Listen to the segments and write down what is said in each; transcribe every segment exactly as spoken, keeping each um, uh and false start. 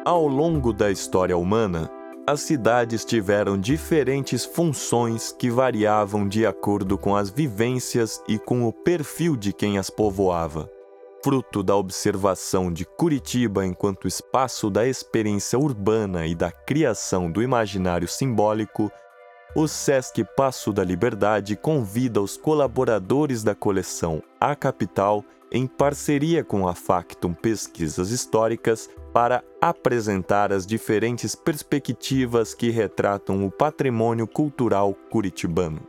Ao longo da história humana, as cidades tiveram diferentes funções que variavam de acordo com as vivências e com o perfil de quem as povoava. Fruto da observação de Curitiba enquanto espaço da experiência urbana e da criação do imaginário simbólico, o Sesc Paço da Liberdade convida os colaboradores da coleção A Capital, em parceria com a Factum Pesquisas Históricas, para apresentar as diferentes perspectivas que retratam o patrimônio cultural curitibano.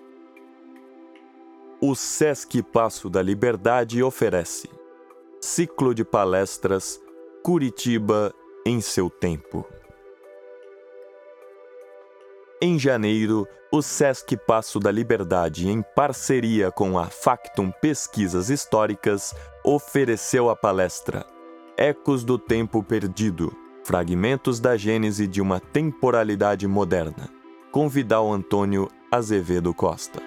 O Sesc Paço da Liberdade oferece ciclo de palestras Curitiba em seu tempo. Em janeiro, o Sesc Paço da Liberdade, em parceria com a Factum Pesquisas Históricas, ofereceu a palestra Ecos do Tempo Perdido, Fragmentos da Gênese de uma Temporalidade Moderna, com Vidal Antônio Azevedo Costa.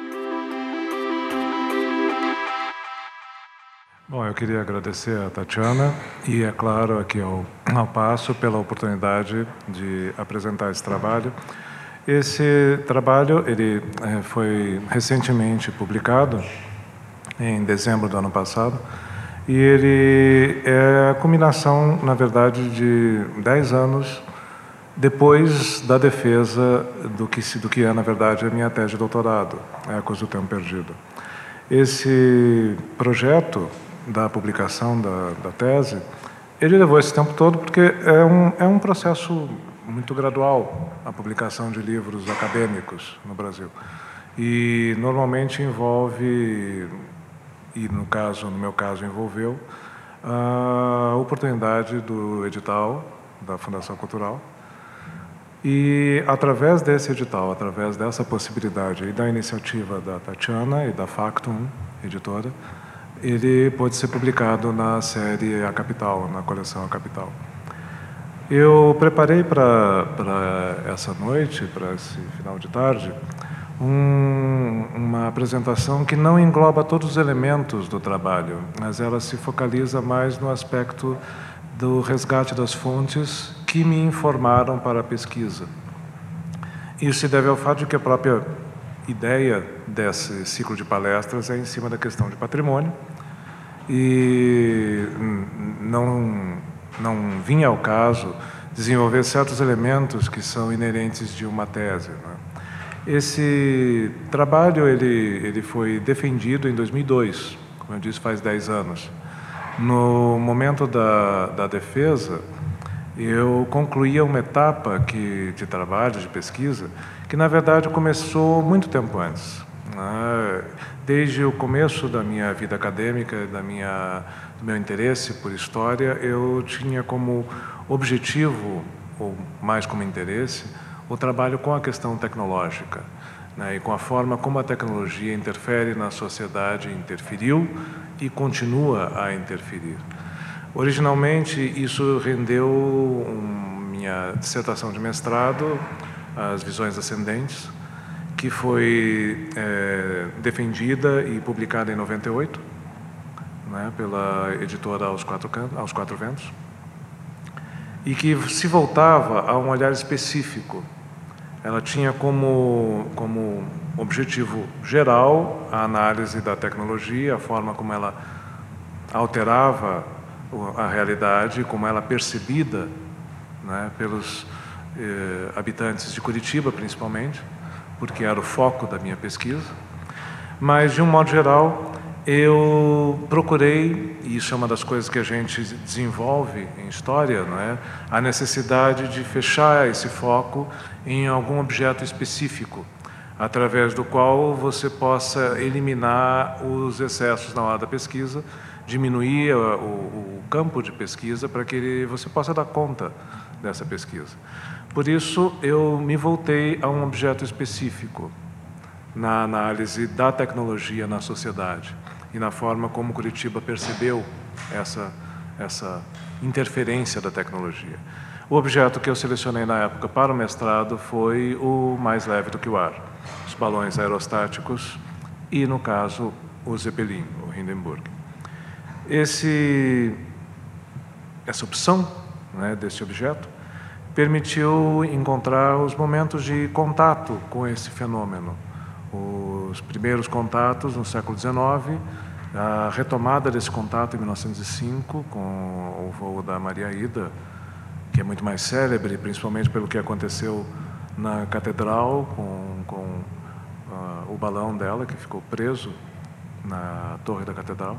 Bom, eu queria agradecer a Tatiana e, é claro, aqui ao, ao Paço pela oportunidade de apresentar esse trabalho. Esse trabalho ele é, foi recentemente publicado, em dezembro do ano passado, e ele é a culminação, na verdade, de dez anos depois da defesa do que, do que é, na verdade, a minha tese de doutorado, Ecos do Tempo Perdido. Esse projeto da publicação da, da tese, ele levou esse tempo todo porque é um, é um processo muito gradual, a publicação de livros acadêmicos no Brasil. E normalmente envolve, e no caso, no meu caso envolveu, a oportunidade do edital da Fundação Cultural. E através desse edital, através dessa possibilidade e da iniciativa da Tatiana e da Factum, editora, ele pôde ser publicado na série A Capital, na coleção A Capital. Eu preparei para essa noite, para esse final de tarde, um, uma apresentação que não engloba todos os elementos do trabalho, mas ela se focaliza mais no aspecto do resgate das fontes que me informaram para a pesquisa. Isso se deve ao fato de que a própria ideia desse ciclo de palestras é em cima da questão de patrimônio e não, não vinha ao caso desenvolver certos elementos que são inerentes de uma tese, né? Esse trabalho ele, ele foi defendido em dois mil e dois, como eu disse, faz dez anos. No momento da, da defesa, eu concluía uma etapa que, de trabalho, de pesquisa, que, na verdade, começou muito tempo antes. Né? Desde o começo da minha vida acadêmica, da minha, do meu interesse por história, eu tinha como objetivo, ou mais como interesse, o trabalho com a questão tecnológica, né? E com a forma como a tecnologia interfere na sociedade, interferiu e continua a interferir. Originalmente, isso rendeu um, minha dissertação de mestrado, As Visões Ascendentes, que foi é, defendida e publicada em noventa e oito, né, pela editora Aos Quatro, Aos Quatro Ventos, e que se voltava a um olhar específico. Ela tinha como, como objetivo geral a análise da tecnologia, a forma como ela alterava a realidade, como ela é percebida, né, pelos eh, habitantes de Curitiba, principalmente, porque era o foco da minha pesquisa. Mas, de um modo geral, eu procurei, e isso é uma das coisas que a gente desenvolve em história, não é? A necessidade de fechar esse foco em algum objeto específico, através do qual você possa eliminar os excessos na hora da pesquisa, diminuir o, o, o campo de pesquisa para que ele, você possa dar conta dessa pesquisa. Por isso, eu me voltei a um objeto específico na análise da tecnologia na sociedade e na forma como Curitiba percebeu essa, essa interferência da tecnologia. O objeto que eu selecionei na época para o mestrado foi o mais leve do que o ar, os balões aerostáticos e, no caso, o Zeppelin, o Hindenburg. Esse, essa opção, né, deste objeto, permitiu encontrar os momentos de contato com esse fenômeno. Os primeiros contatos no século dezenove, a retomada desse contato em mil novecentos e cinco com o voo da Maria Ida, que é muito mais célebre, principalmente pelo que aconteceu na catedral com, com uh, o balão dela, que ficou preso na torre da catedral,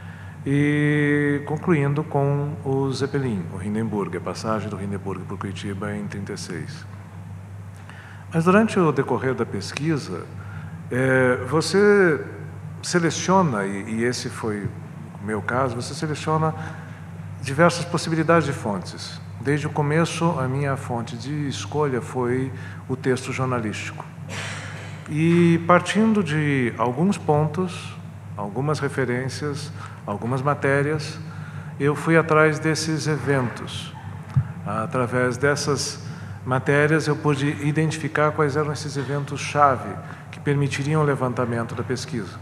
e concluindo com o Zeppelin, o Hindenburg, a passagem do Hindenburg por Curitiba em trinta e seis. Mas durante o decorrer da pesquisa, é, você seleciona, e, e esse foi o meu caso, você seleciona diversas possibilidades de fontes. Desde o começo, a minha fonte de escolha foi o texto jornalístico. E partindo de alguns pontos, algumas referências, algumas matérias, eu fui atrás desses eventos. Através dessas matérias, eu pude identificar quais eram esses eventos-chave que permitiriam o levantamento da pesquisa.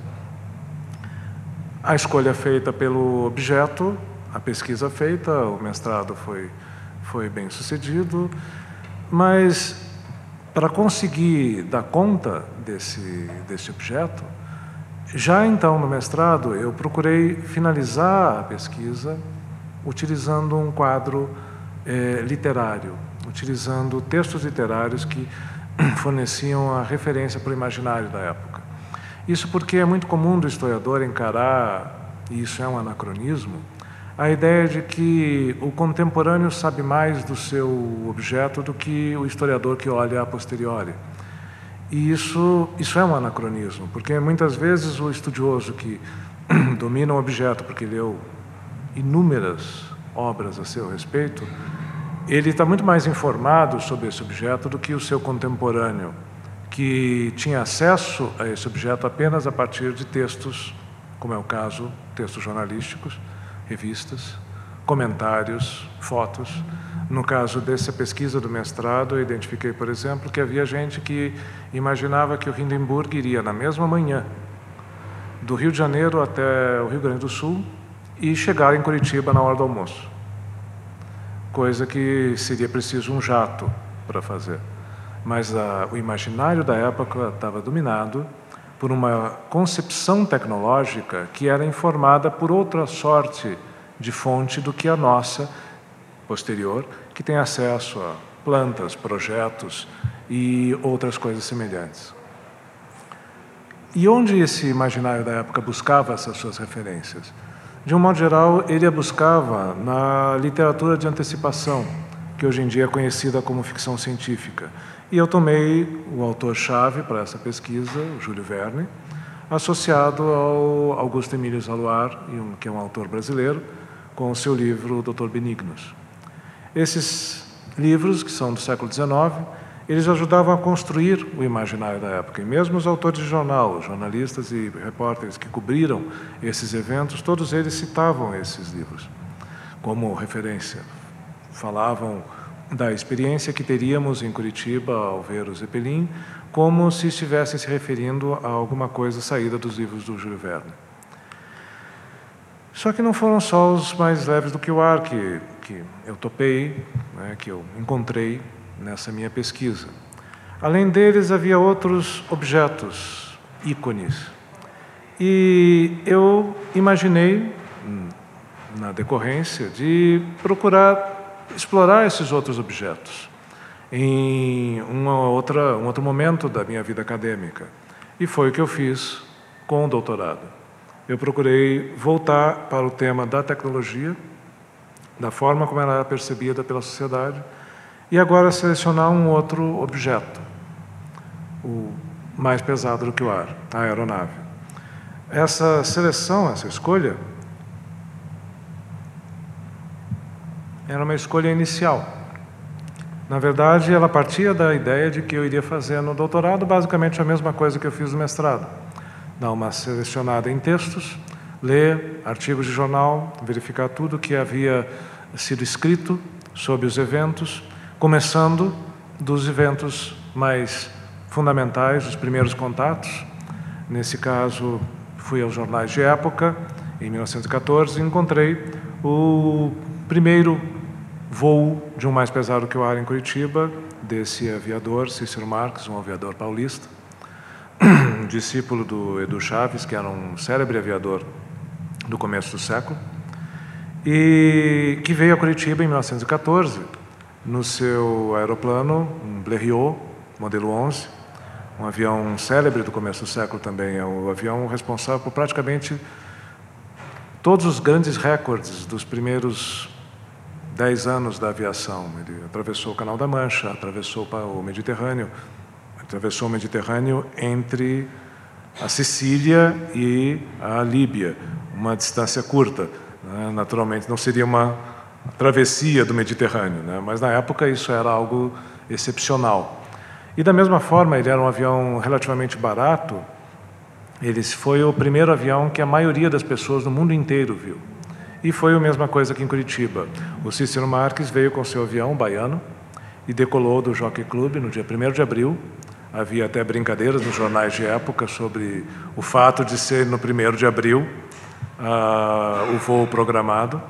A escolha feita pelo objeto, a pesquisa feita, o mestrado foi, foi bem sucedido, mas para conseguir dar conta desse, desse objeto, já então no mestrado eu procurei finalizar a pesquisa utilizando um quadro eh, literário, utilizando textos literários que forneciam a referência para o imaginário da época. Isso porque é muito comum do historiador encarar, e isso é um anacronismo, a ideia de que o contemporâneo sabe mais do seu objeto do que o historiador que olha a posteriori. E isso, isso é um anacronismo, porque muitas vezes o estudioso que domina um objeto porque leu inúmeras obras a seu respeito, ele está muito mais informado sobre esse objeto do que o seu contemporâneo, que tinha acesso a esse objeto apenas a partir de textos, como é o caso, textos jornalísticos, revistas, comentários, fotos. No caso dessa pesquisa do mestrado, eu identifiquei, por exemplo, que havia gente que imaginava que o Hindenburg iria na mesma manhã do Rio de Janeiro até o Rio Grande do Sul e chegar em Curitiba na hora do almoço, coisa que seria preciso um jato para fazer. Mas a, o imaginário da época estava dominado por uma concepção tecnológica que era informada por outra sorte de fonte do que a nossa, posterior, que tem acesso a plantas, projetos e outras coisas semelhantes. E onde esse imaginário da época buscava essas suas referências? De um modo geral, ele a buscava na literatura de antecipação, que hoje em dia é conhecida como ficção científica. E eu tomei o autor-chave para essa pesquisa, o Júlio Verne, associado ao Augusto Emílio Zaluar, que é um autor brasileiro, com o seu livro doutor Benignos. Esses livros, que são do século dezenove, eles ajudavam a construir o imaginário da época. E mesmo os autores de jornal, jornalistas e repórteres que cobriram esses eventos, todos eles citavam esses livros como referência. Falavam da experiência que teríamos em Curitiba ao ver o Zeppelin, como se estivessem se referindo a alguma coisa saída dos livros do Júlio Verne. Só que não foram só os mais leves do que o ar que, que eu topei, né, que eu encontrei nessa minha pesquisa. Além deles, havia outros objetos, ícones. E eu imaginei, na decorrência, de procurar explorar esses outros objetos em uma outra, um outro momento da minha vida acadêmica. E foi o que eu fiz com o doutorado. Eu procurei voltar para o tema da tecnologia, da forma como ela era percebida pela sociedade, e agora selecionar um outro objeto, o mais pesado do que o ar, a aeronave. Essa seleção, essa escolha, era uma escolha inicial. Na verdade, ela partia da ideia de que eu iria fazer no doutorado basicamente a mesma coisa que eu fiz no mestrado. Dar uma selecionada em textos, ler artigos de jornal, verificar tudo que havia sido escrito sobre os eventos, começando dos eventos mais fundamentais, os primeiros contatos. Nesse caso, fui aos jornais de época, em mil novecentos e quatorze, e encontrei o primeiro voo de um mais pesado que o ar em Curitiba, desse aviador, Cícero Marques, um aviador paulista, discípulo do Edu Chaves, que era um célebre aviador do começo do século, e que veio a Curitiba em mil novecentos e quatorze, no seu aeroplano, um Blériot, modelo onze, um avião célebre do começo do século também, é o avião responsável por praticamente todos os grandes recordes dos primeiros dez anos da aviação. Ele atravessou o Canal da Mancha, atravessou o Mediterrâneo, atravessou o Mediterrâneo entre a Sicília e a Líbia, uma distância curta, né? Naturalmente não seria uma travessia do Mediterrâneo, né? Mas na época isso era algo excepcional. E da mesma forma, ele era um avião relativamente barato. Ele foi o primeiro avião que a maioria das pessoas no mundo inteiro viu. E foi a mesma coisa aqui em Curitiba. O Cícero Marques veio com seu avião baiano e decolou do Jockey Club no dia primeiro de abril. Havia até brincadeiras nos jornais de época sobre o fato de ser no primeiro de abril uh, o voo programado.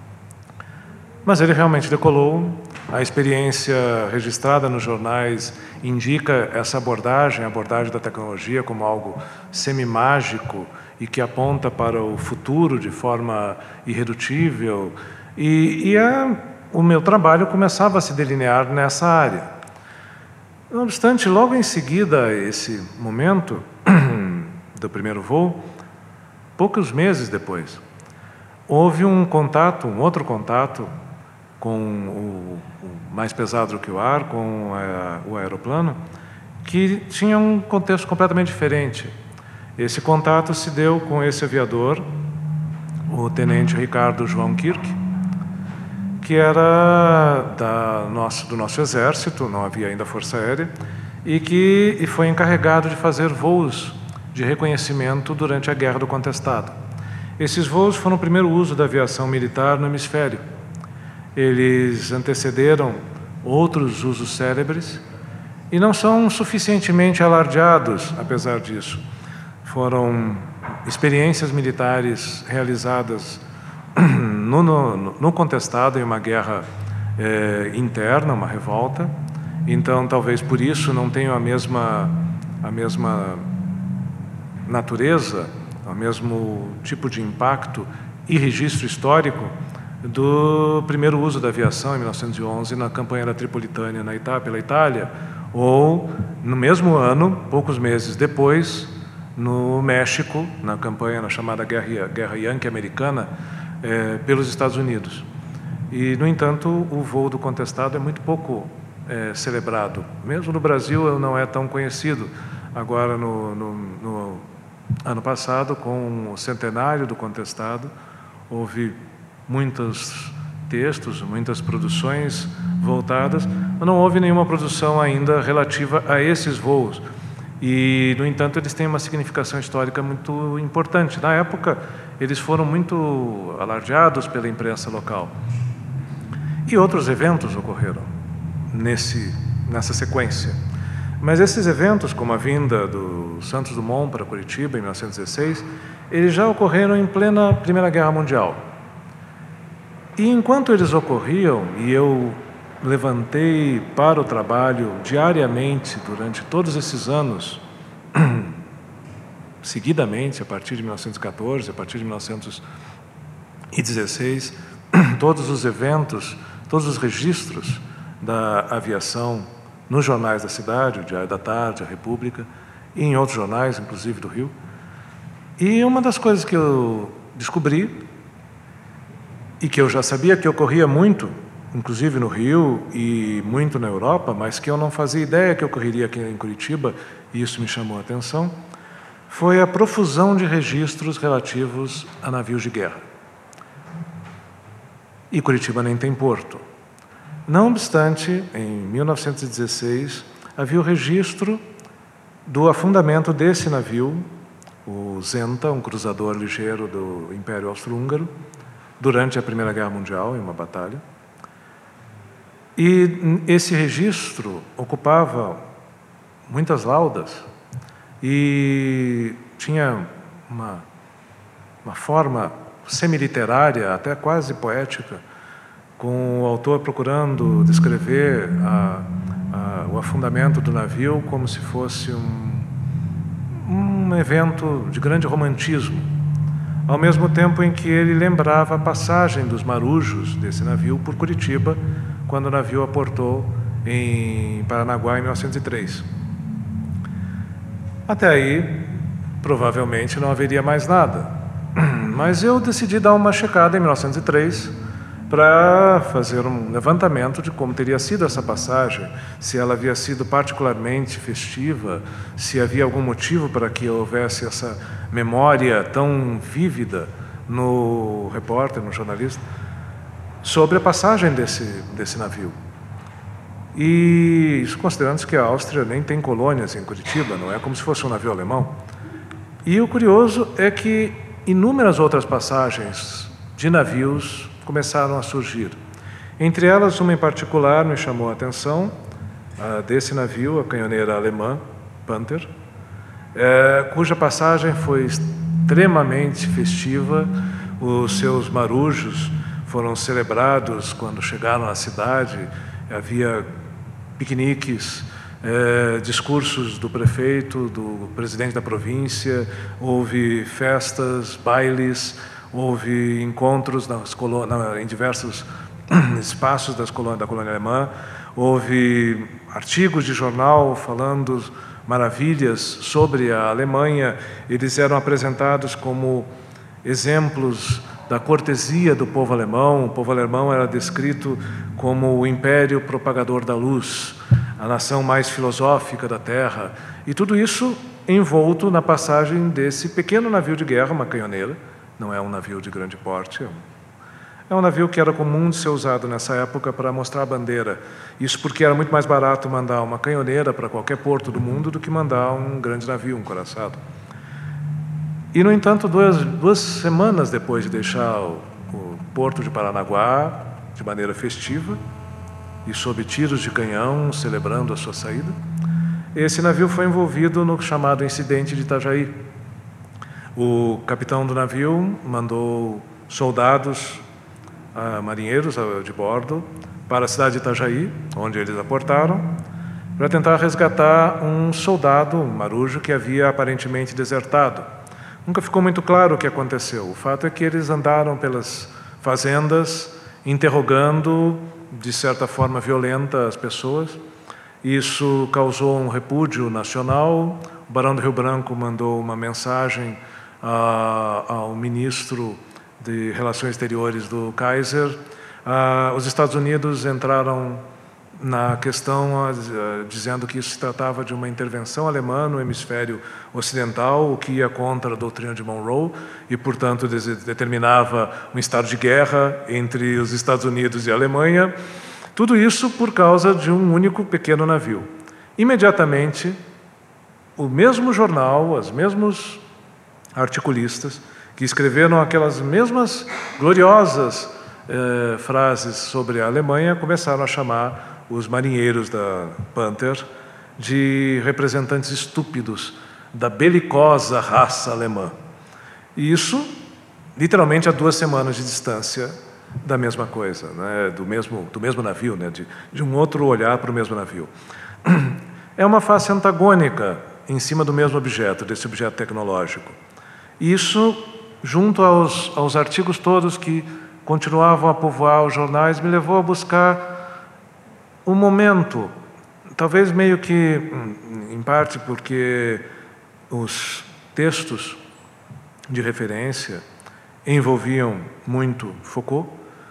Mas ele realmente decolou. A experiência registrada nos jornais indica essa abordagem, a abordagem da tecnologia como algo semimágico e que aponta para o futuro de forma irredutível. E, e a, o meu trabalho começava a se delinear nessa área. Não obstante, logo em seguida a esse momento do primeiro voo, poucos meses depois, houve um contato, um outro contato com o, o mais pesado do que o ar, com a, o aeroplano, que tinha um contexto completamente diferente. Esse contato se deu com esse aviador, o tenente Ricardo João Kirk, que era da nosso, do nosso exército, não havia ainda força aérea, e que e foi encarregado de fazer voos de reconhecimento durante a Guerra do Contestado. Esses voos foram o primeiro uso da aviação militar no hemisfério. Eles antecederam outros usos célebres e não são suficientemente alardeados, apesar disso. Foram experiências militares realizadas no, no, no contestado, em uma guerra eh, interna, uma revolta. Então, talvez por isso não tenham a mesma, a mesma natureza, o mesmo tipo de impacto e registro histórico do primeiro uso da aviação em mil novecentos e onze na campanha da Tripolitânia na Itália, pela Itália, ou no mesmo ano, poucos meses depois, no México, na campanha, na chamada Guerra, Guerra Yankee-Americana, eh, pelos Estados Unidos. E, no entanto, o voo do contestado é muito pouco eh, celebrado. Mesmo no Brasil não é tão conhecido. Agora, no, no, no ano passado, com o centenário do contestado, houve muitos textos, muitas produções voltadas, mas não houve nenhuma produção ainda relativa a esses voos. E, no entanto, eles têm uma significação histórica muito importante. Na época, eles foram muito alardeados pela imprensa local. E outros eventos ocorreram nesse, nessa sequência. Mas esses eventos, como a vinda do Santos Dumont para Curitiba, em mil novecentos e dezesseis, eles já ocorreram em plena Primeira Guerra Mundial. E enquanto eles ocorriam, e eu levantei para o trabalho diariamente durante todos esses anos, seguidamente, a partir de mil novecentos e quatorze, a partir de mil novecentos e dezesseis, todos os eventos, todos os registros da aviação nos jornais da cidade, o Diário da Tarde, a República, e em outros jornais, inclusive do Rio. E uma das coisas que eu descobri, e que eu já sabia que ocorria muito, inclusive no Rio e muito na Europa, mas que eu não fazia ideia que ocorreria aqui em Curitiba, e isso me chamou a atenção, foi a profusão de registros relativos a navios de guerra. E Curitiba nem tem porto. Não obstante, em mil novecentos e dezesseis, havia o registro do afundamento desse navio, o Zenta, um cruzador ligeiro do Império Austro-Húngaro, durante a Primeira Guerra Mundial, em uma batalha. E esse registro ocupava muitas laudas e tinha uma, uma forma semiliterária, até quase poética, com o autor procurando descrever a, a, o afundamento do navio como se fosse um, um evento de grande romantismo, ao mesmo tempo em que ele lembrava a passagem dos marujos desse navio por Curitiba, quando o navio aportou em Paranaguá em mil novecentos e três. Até aí, provavelmente não haveria mais nada. Mas eu decidi dar uma checada em mil novecentos e três para fazer um levantamento de como teria sido essa passagem, se ela havia sido particularmente festiva, se havia algum motivo para que houvesse essa memória tão vívida no repórter, no jornalista, sobre a passagem desse, desse navio. E isso considerando que a Áustria nem tem colônias em Curitiba, não é como se fosse um navio alemão. E o curioso é que inúmeras outras passagens de navios começaram a surgir. Entre elas, uma em particular me chamou a atenção, a desse navio, a canhoneira alemã, Panther, é, cuja passagem foi extremamente festiva. Os seus marujos foram celebrados quando chegaram à cidade. Havia piqueniques, eh, discursos do prefeito, do presidente da província, houve festas, bailes, houve encontros nas na, em diversos espaços das colônia, da colônia alemã, houve artigos de jornal falando maravilhas sobre a Alemanha. Eles eram apresentados como exemplos da cortesia do povo alemão. O povo alemão era descrito como o império propagador da luz, a nação mais filosófica da terra. E tudo isso envolto na passagem desse pequeno navio de guerra, uma canhoneira. Não é um navio de grande porte, é um, é um navio que era comum de ser usado nessa época para mostrar a bandeira. Isso porque era muito mais barato mandar uma canhoneira para qualquer porto do mundo do que mandar um grande navio, um coraçado. E, no entanto, duas, duas semanas depois de deixar o, o porto de Paranaguá, de maneira festiva, e sob tiros de canhão, celebrando a sua saída, esse navio foi envolvido no chamado incidente de Itajaí. O capitão do navio mandou soldados, ah, marinheiros ah, de bordo, para a cidade de Itajaí, onde eles aportaram, para tentar resgatar um soldado, um marujo, que havia aparentemente desertado. Nunca ficou muito claro o que aconteceu. O fato é que eles andaram pelas fazendas, interrogando, de certa forma violenta, as pessoas. Isso causou um repúdio nacional. O Barão do Rio Branco mandou uma mensagem ah, ao ministro de Relações Exteriores do Kaiser. Ah, os Estados Unidos entraram na questão ah, dizendo que isso se tratava de uma intervenção alemã no hemisfério ocidental, o que ia contra a doutrina de Monroe e, portanto, determinava um estado de guerra entre os Estados Unidos e a Alemanha. Tudo isso por causa de um único pequeno navio. Imediatamente, o mesmo jornal, os mesmos articulistas que escreveram aquelas mesmas gloriosas eh, frases sobre a Alemanha começaram a chamar os marinheiros da Panther de representantes estúpidos da belicosa raça alemã. E isso, literalmente, a duas semanas de distância da mesma coisa, né? do, mesmo, do mesmo navio, né? de, de um outro olhar para o mesmo navio. É uma face antagônica em cima do mesmo objeto, desse objeto tecnológico. Isso, junto aos, aos artigos todos que continuavam a povoar os jornais, me levou a buscar um momento, talvez meio que, em parte porque os textos de referência envolviam muito Foucault,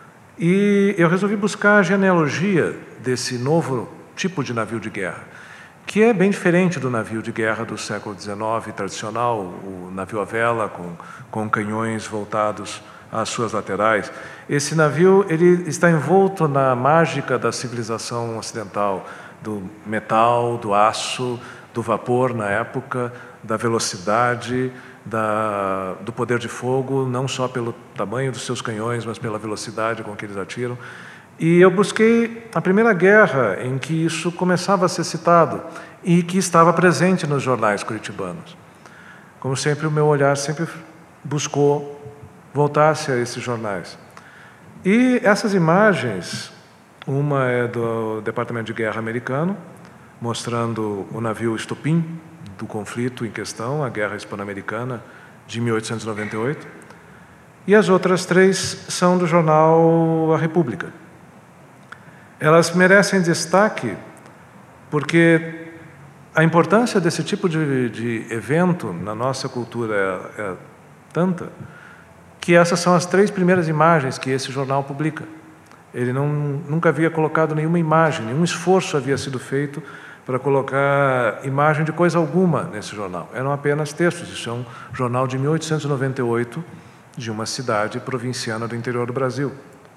e eu resolvi buscar a genealogia desse novo tipo de navio de guerra, que é bem diferente do navio de guerra do século dezenove tradicional, o navio à vela com, com canhões voltados às suas laterais. Esse navio ele está envolto na mágica da civilização ocidental, do metal, do aço, do vapor na época, da velocidade, da, do poder de fogo, não só pelo tamanho dos seus canhões, mas pela velocidade com que eles atiram. E eu busquei a primeira guerra em que isso começava a ser citado e que estava presente nos jornais curitibanos. Como sempre, o meu olhar sempre buscou voltar-se a esses jornais. E essas imagens, uma é do Departamento de Guerra americano, mostrando o navio Estopim do conflito em questão, a Guerra Hispano-Americana de mil oitocentos e noventa e oito, e as outras três são do jornal A República. Elas merecem destaque porque a importância desse tipo de, de evento na nossa cultura é, é tanta que essas são as três primeiras imagens que esse jornal publica. Ele não, nunca havia colocado nenhuma imagem, nenhum esforço havia sido feito para colocar imagem de coisa alguma nesse jornal. Eram apenas textos. Isso é um jornal de mil oitocentos e noventa e oito, de uma cidade provinciana do interior do Brasil.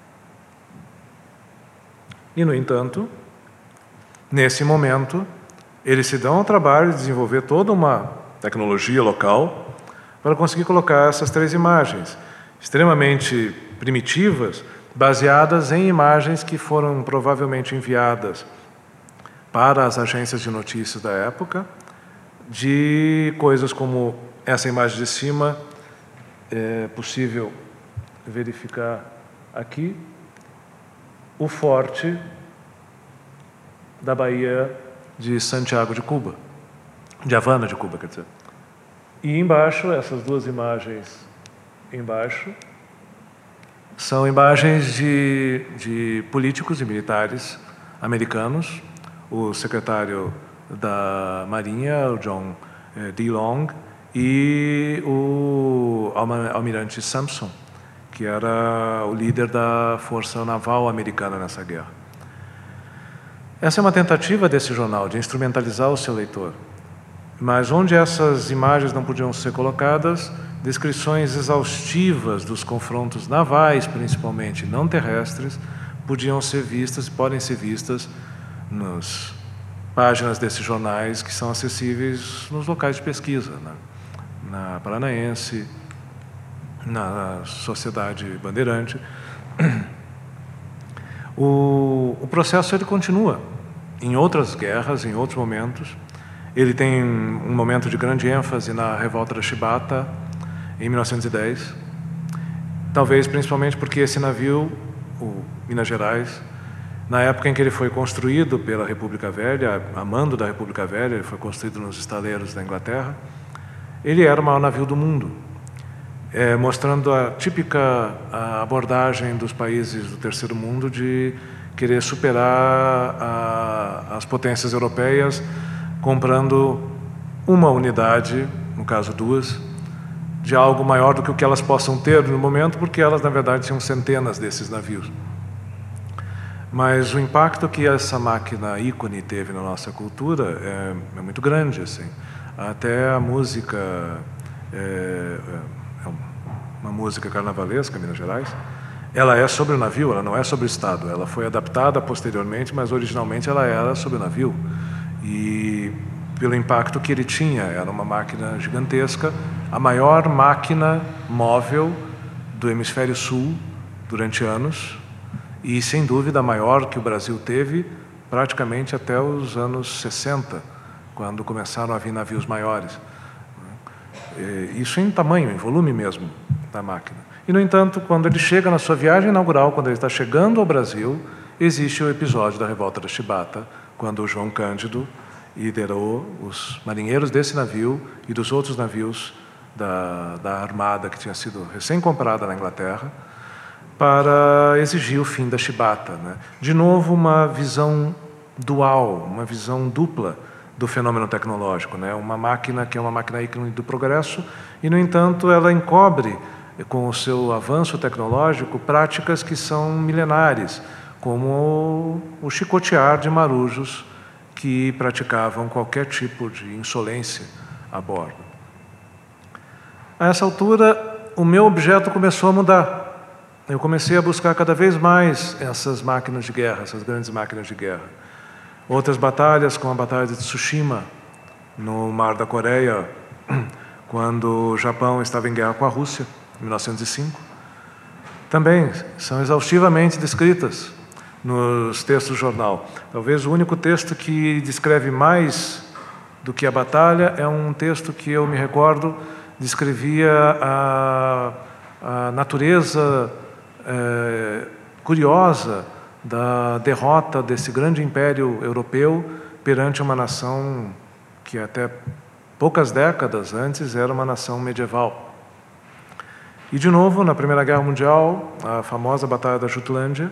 E, no entanto, nesse momento, eles se dão ao trabalho de desenvolver toda uma tecnologia local para conseguir colocar essas três imagens, extremamente primitivas, baseadas em imagens que foram provavelmente enviadas para as agências de notícias da época, de coisas como essa imagem de cima, é possível verificar aqui, o forte da Baía de Santiago de Cuba, de Havana de Cuba, quer dizer. E embaixo, essas duas imagens embaixo, são imagens de, de políticos e militares americanos, o secretário da Marinha, o John D. Long, e o almirante Sampson, que era o líder da força naval americana nessa guerra. Essa é uma tentativa desse jornal de instrumentalizar o seu leitor, mas onde essas imagens não podiam ser colocadas, descrições exaustivas dos confrontos navais, principalmente não terrestres, podiam ser vistas e podem ser vistas nas páginas desses jornais que são acessíveis nos locais de pesquisa, né? Na Paranaense, na Sociedade Bandeirante. O, o processo ele continua em outras guerras, em outros momentos. Ele tem um momento de grande ênfase na Revolta da Chibata, em mil novecentos e dez, talvez principalmente porque esse navio, o Minas Gerais, na época em que ele foi construído pela República Velha, a mando da República Velha, ele foi construído nos estaleiros da Inglaterra, ele era o maior navio do mundo, é, mostrando a típica a abordagem dos países do terceiro mundo de querer superar a, as potências europeias, comprando uma unidade, no caso duas, de algo maior do que o que elas possam ter no momento, porque elas, na verdade, tinham centenas desses navios. Mas o impacto que essa máquina ícone teve na nossa cultura é, é muito grande, assim. Até a música, é, é uma música carnavalesca, Minas Gerais, ela é sobre o navio, ela não é sobre o Estado. Ela foi adaptada posteriormente, mas originalmente ela era sobre o navio. E pelo impacto que ele tinha, era uma máquina gigantesca, a maior máquina móvel do hemisfério sul durante anos, e sem dúvida a maior que o Brasil teve praticamente até os anos sessenta, quando começaram a vir navios maiores. Isso em tamanho, em volume mesmo da máquina. E, no entanto, quando ele chega na sua viagem inaugural, quando ele está chegando ao Brasil, existe o episódio da Revolta da Chibata, quando o João Cândido liderou os marinheiros desse navio e dos outros navios da, da armada que tinha sido recém-comprada na Inglaterra para exigir o fim da chibata, né? De novo, uma visão dual, uma visão dupla do fenômeno tecnológico, né? Uma máquina que é uma máquina ícone do progresso e, no entanto, ela encobre, com o seu avanço tecnológico, práticas que são milenares, como o, o chicotear de marujos que praticavam qualquer tipo de insolência a bordo. A essa altura, o meu objeto começou a mudar. Eu comecei a buscar cada vez mais essas máquinas de guerra, essas grandes máquinas de guerra. Outras batalhas, como a Batalha de Tsushima, no Mar da Coreia, quando o Japão estava em guerra com a Rússia, em mil novecentos e cinco, também são exaustivamente descritas nos textos do jornal. Talvez o único texto que descreve mais do que a batalha é um texto que eu me recordo descrevia a, a natureza eh, curiosa da derrota desse grande império europeu perante uma nação que até poucas décadas antes era uma nação medieval. E, de novo, na Primeira Guerra Mundial, a famosa Batalha da Jutlândia,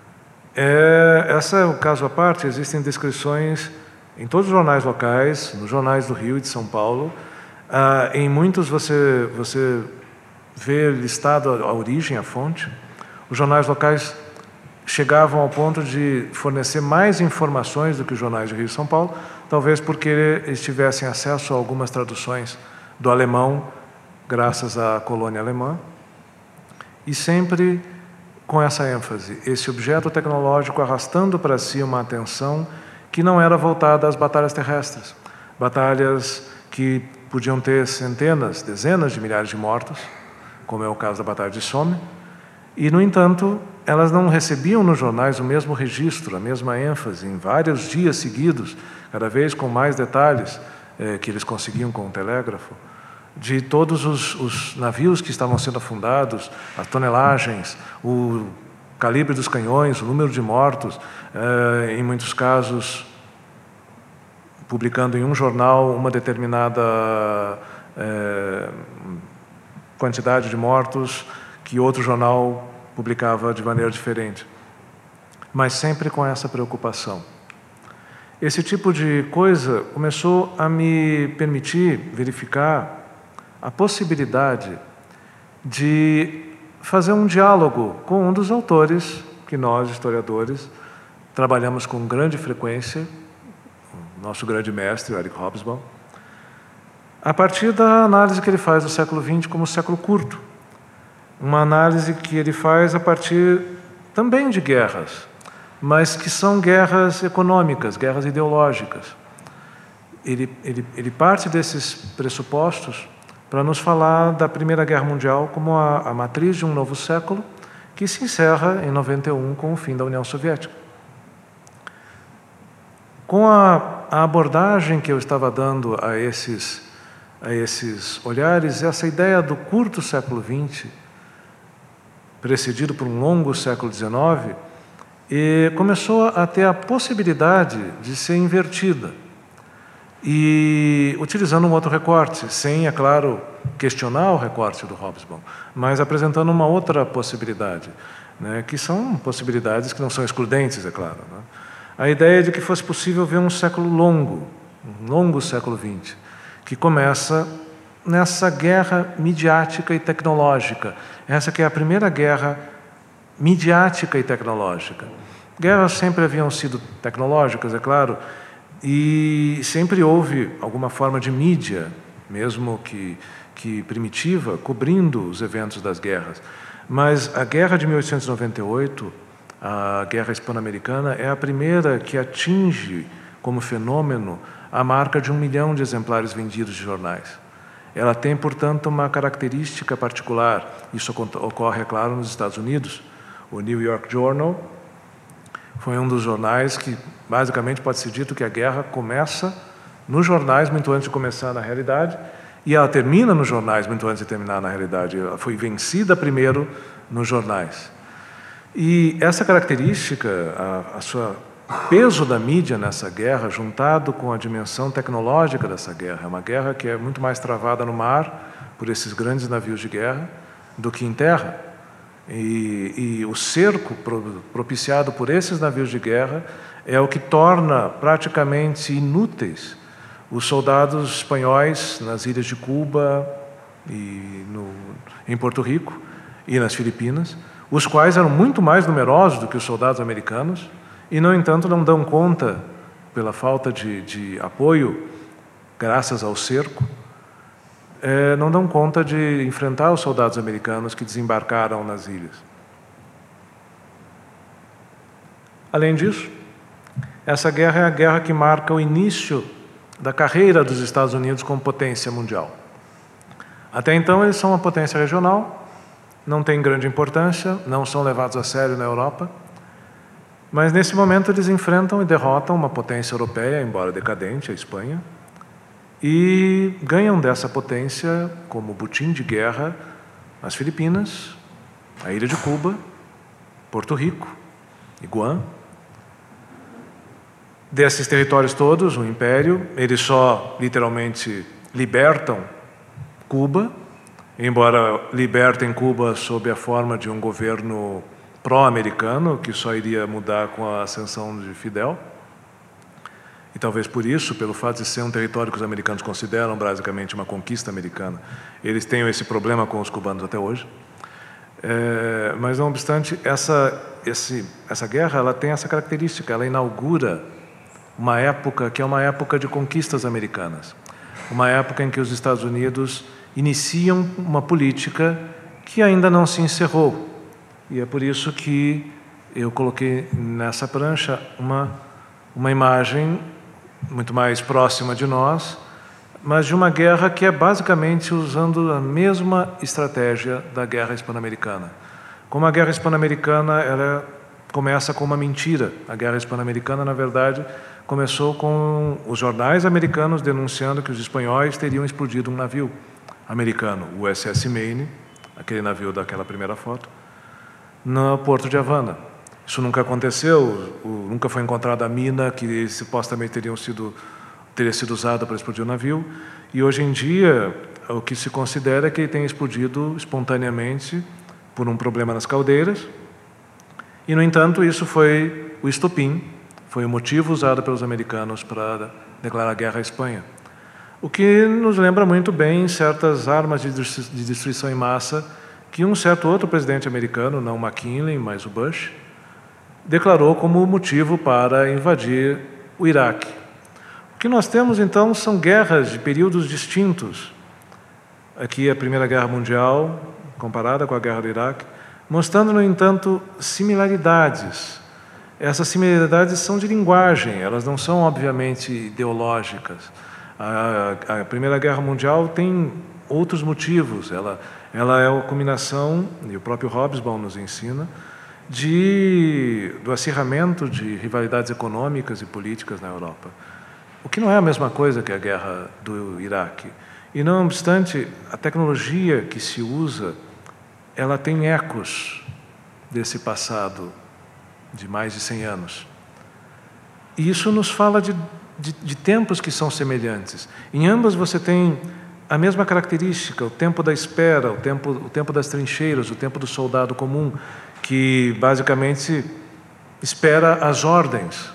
é, essa é um caso à parte, existem descrições em todos os jornais locais, nos jornais do Rio e de São Paulo. Ah, em muitos você, você vê listado a, a origem, a fonte. Os jornais locais chegavam ao ponto de fornecer mais informações do que os jornais do Rio e São Paulo, talvez porque eles tivessem acesso a algumas traduções do alemão, graças à colônia alemã, e sempre com essa ênfase, esse objeto tecnológico arrastando para si uma atenção que não era voltada às batalhas terrestres, batalhas que podiam ter centenas, dezenas de milhares de mortos, como é o caso da Batalha de Somme, e, no entanto, elas não recebiam nos jornais o mesmo registro, a mesma ênfase, em vários dias seguidos, cada vez com mais detalhes eh, que eles conseguiam com o telégrafo, de todos os, os navios que estavam sendo afundados, as tonelagens, o calibre dos canhões, o número de mortos, eh, em muitos casos, publicando em um jornal uma determinada eh, quantidade de mortos, que outro jornal publicava de maneira diferente, mas sempre com essa preocupação. Esse tipo de coisa começou a me permitir verificar a possibilidade de fazer um diálogo com um dos autores que nós, historiadores, trabalhamos com grande frequência, o nosso grande mestre, o Eric Hobsbawm, a partir da análise que ele faz do século vinte como século curto. Uma análise que ele faz a partir também de guerras, mas que são guerras econômicas, guerras ideológicas. Ele, ele, ele parte desses pressupostos para nos falar da Primeira Guerra Mundial como a, a matriz de um novo século, que se encerra em noventa e um com o fim da União Soviética. Com a, a abordagem que eu estava dando a esses, a esses olhares, essa ideia do curto século vinte, precedido por um longo século dezenove, e começou a ter a possibilidade de ser invertida. E utilizando um outro recorte, sem, é claro, questionar o recorte do Hobsbawm, mas apresentando uma outra possibilidade, né, que são possibilidades que não são excludentes, é claro. Né? A ideia de que fosse possível ver um século longo, um longo século vinte, que começa nessa guerra midiática e tecnológica. Essa que é a primeira guerra midiática e tecnológica. Guerras sempre haviam sido tecnológicas, é claro, e sempre houve alguma forma de mídia, mesmo que, que primitiva, cobrindo os eventos das guerras. Mas a guerra de mil oitocentos e noventa e oito, a Guerra Hispano-Americana, é a primeira que atinge, como fenômeno, a marca de um milhão de exemplares vendidos de jornais. Ela tem, portanto, uma característica particular. Isso ocorre, é claro, nos Estados Unidos. O New York Journal foi um dos jornais que, basicamente, pode ser dito que a guerra começa nos jornais muito antes de começar na realidade, e ela termina nos jornais muito antes de terminar na realidade. Ela foi vencida primeiro nos jornais. E essa característica, a, a sua o peso da mídia nessa guerra, juntado com a dimensão tecnológica dessa guerra, é uma guerra que é muito mais travada no mar, por esses grandes navios de guerra, do que em terra. E, e o cerco pro, propiciado por esses navios de guerra é o que torna praticamente inúteis os soldados espanhóis nas ilhas de Cuba e no, em Porto Rico e nas Filipinas, os quais eram muito mais numerosos do que os soldados americanos, e, no entanto, não dão conta, pela falta de, de apoio, graças ao cerco, é, não dão conta de enfrentar os soldados americanos que desembarcaram nas ilhas. Além disso, essa guerra é a guerra que marca o início da carreira dos Estados Unidos como potência mundial. Até então, eles são uma potência regional, não têm grande importância, não são levados a sério na Europa, mas, nesse momento, eles enfrentam e derrotam uma potência europeia, embora decadente, a Espanha, e ganham dessa potência, como butim de guerra, as Filipinas, a ilha de Cuba Porto Rico e Guam. Desses territórios todos, o Império, eles só literalmente libertam Cuba, embora libertem Cuba sob a forma de um governo pró-americano, que só iria mudar com a ascensão de Fidel. E talvez por isso, pelo fato de ser um território que os americanos consideram basicamente uma conquista americana, eles tenham esse problema com os cubanos até hoje. É, mas, não obstante, essa, esse, essa guerra ela tem essa característica, ela inaugura uma época que é uma época de conquistas americanas, uma época em que os Estados Unidos iniciam uma política que ainda não se encerrou. E é por isso que eu coloquei nessa prancha uma, uma imagem muito mais próxima de nós, mas de uma guerra que é basicamente usando a mesma estratégia da Guerra Hispano-Americana. Como a Guerra Hispano-Americana ela começa com uma mentira. A Guerra Hispano-Americana, na verdade, começou com os jornais americanos denunciando que os espanhóis teriam explodido um navio americano, o U S S Maine, aquele navio daquela primeira foto, no porto de Havana. Isso nunca aconteceu, nunca foi encontrada a mina que supostamente teriam sido, teria sido usada para explodir o navio, e hoje em dia o que se considera é que ele tenha explodido espontaneamente por um problema nas caldeiras, e, no entanto, isso foi o estopim, foi o motivo usado pelos americanos para declarar guerra à Espanha. O que nos lembra muito bem certas armas de destruição em massa que um certo outro presidente americano, não McKinley, mas o Bush, declarou como motivo para invadir o Iraque. O que nós temos, então, são guerras de períodos distintos. Aqui a Primeira Guerra Mundial, comparada com a Guerra do Iraque, mostrando, no entanto, similaridades. Essas similaridades são de linguagem, elas não são, obviamente, ideológicas. A, a Primeira Guerra Mundial tem outros motivos, ela, ela é a combinação, e o próprio Hobsbawm nos ensina, de, do acirramento de rivalidades econômicas e políticas na Europa. O que não é a mesma coisa que a Guerra do Iraque. E, não obstante, a tecnologia que se usa, ela tem ecos desse passado de mais de cem anos. E isso nos fala de, de, de tempos que são semelhantes. Em ambas você tem a mesma característica, o tempo da espera, o tempo, o tempo das trincheiras, o tempo do soldado comum, que basicamente espera as ordens,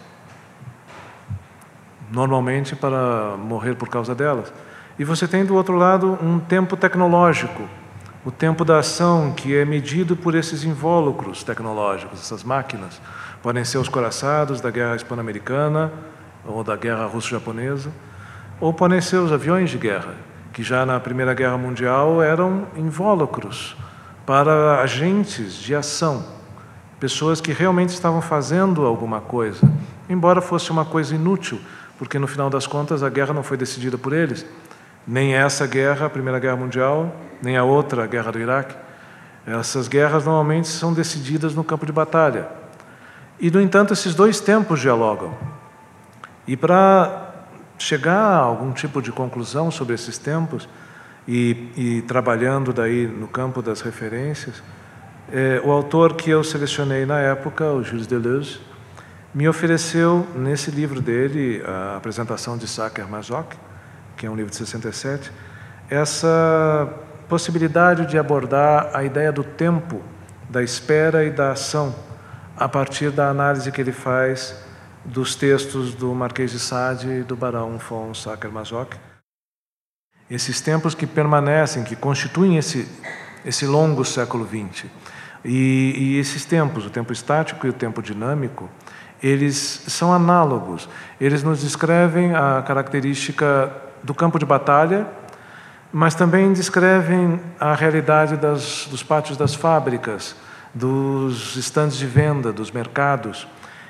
normalmente para morrer por causa delas. E você tem, do outro lado, um tempo tecnológico, o tempo da ação, que é medido por esses invólucros tecnológicos, essas máquinas. Podem ser os coraçados da Guerra Hispano-Americana ou da Guerra Russo-Japonesa, ou podem ser os aviões de guerra, que já na Primeira Guerra Mundial eram invólucros para agentes de ação, pessoas que realmente estavam fazendo alguma coisa, embora fosse uma coisa inútil, porque, no final das contas, a guerra não foi decidida por eles. Nem essa guerra, a Primeira Guerra Mundial, nem a outra, a Guerra do Iraque. Essas guerras normalmente são decididas no campo de batalha. E, no entanto, esses dois tempos dialogam. E para chegar a algum tipo de conclusão sobre esses tempos, e, e trabalhando daí no campo das referências, é, o autor que eu selecionei na época, o Gilles Deleuze, me ofereceu, nesse livro dele, a apresentação de Sacher-Masoch, que é um livro de sessenta e sete, essa possibilidade de abordar a ideia do tempo, da espera e da ação, a partir da análise que ele faz dos textos do Marquês de Sade e do Barão von Sacher-Masoch. Esses tempos que permanecem, que constituem esse, esse longo século vinte. E, e esses tempos, o tempo estático e o tempo dinâmico, eles são análogos. Eles nos descrevem a característica do campo de batalha, mas também descrevem a realidade das, dos pátios das fábricas, dos estandes de venda, dos mercados.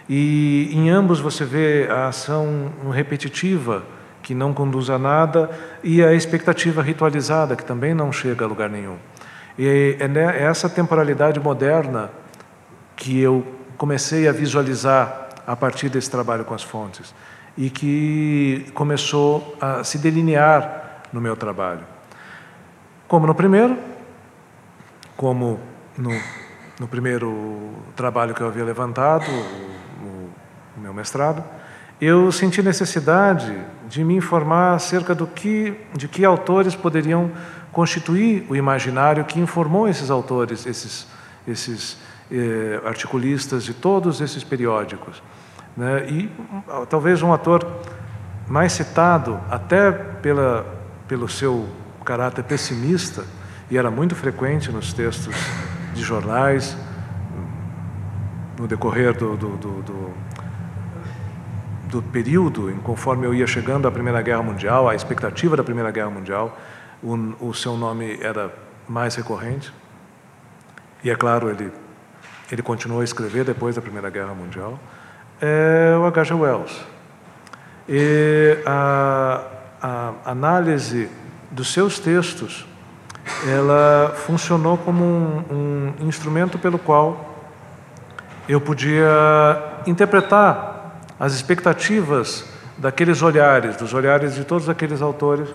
E em ambos você vê a ação repetitiva, que não conduz a nada, e a expectativa ritualizada, que também não chega a lugar nenhum. E é essa temporalidade moderna que eu comecei a visualizar a partir desse trabalho com as fontes, e que começou a se delinear no meu trabalho. Como no primeiro, como no no primeiro trabalho que eu havia levantado, o, o meu mestrado, eu senti necessidade de me informar acerca do que, de que autores poderiam constituir o imaginário que informou esses autores, esses, esses eh, articulistas de todos esses periódicos, né? E talvez um autor mais citado, até pela, pelo seu caráter pessimista, e era muito frequente nos textos de jornais, no decorrer do, do, do, do, do período, conforme eu ia chegando à Primeira Guerra Mundial, à expectativa da Primeira Guerra Mundial, o, o seu nome era mais recorrente. E, é claro, ele, ele continuou a escrever depois da Primeira Guerra Mundial. É o H G Wells. E a, a análise dos seus textos, ela funcionou como um, um instrumento pelo qual eu podia interpretar as expectativas daqueles olhares, dos olhares de todos aqueles autores,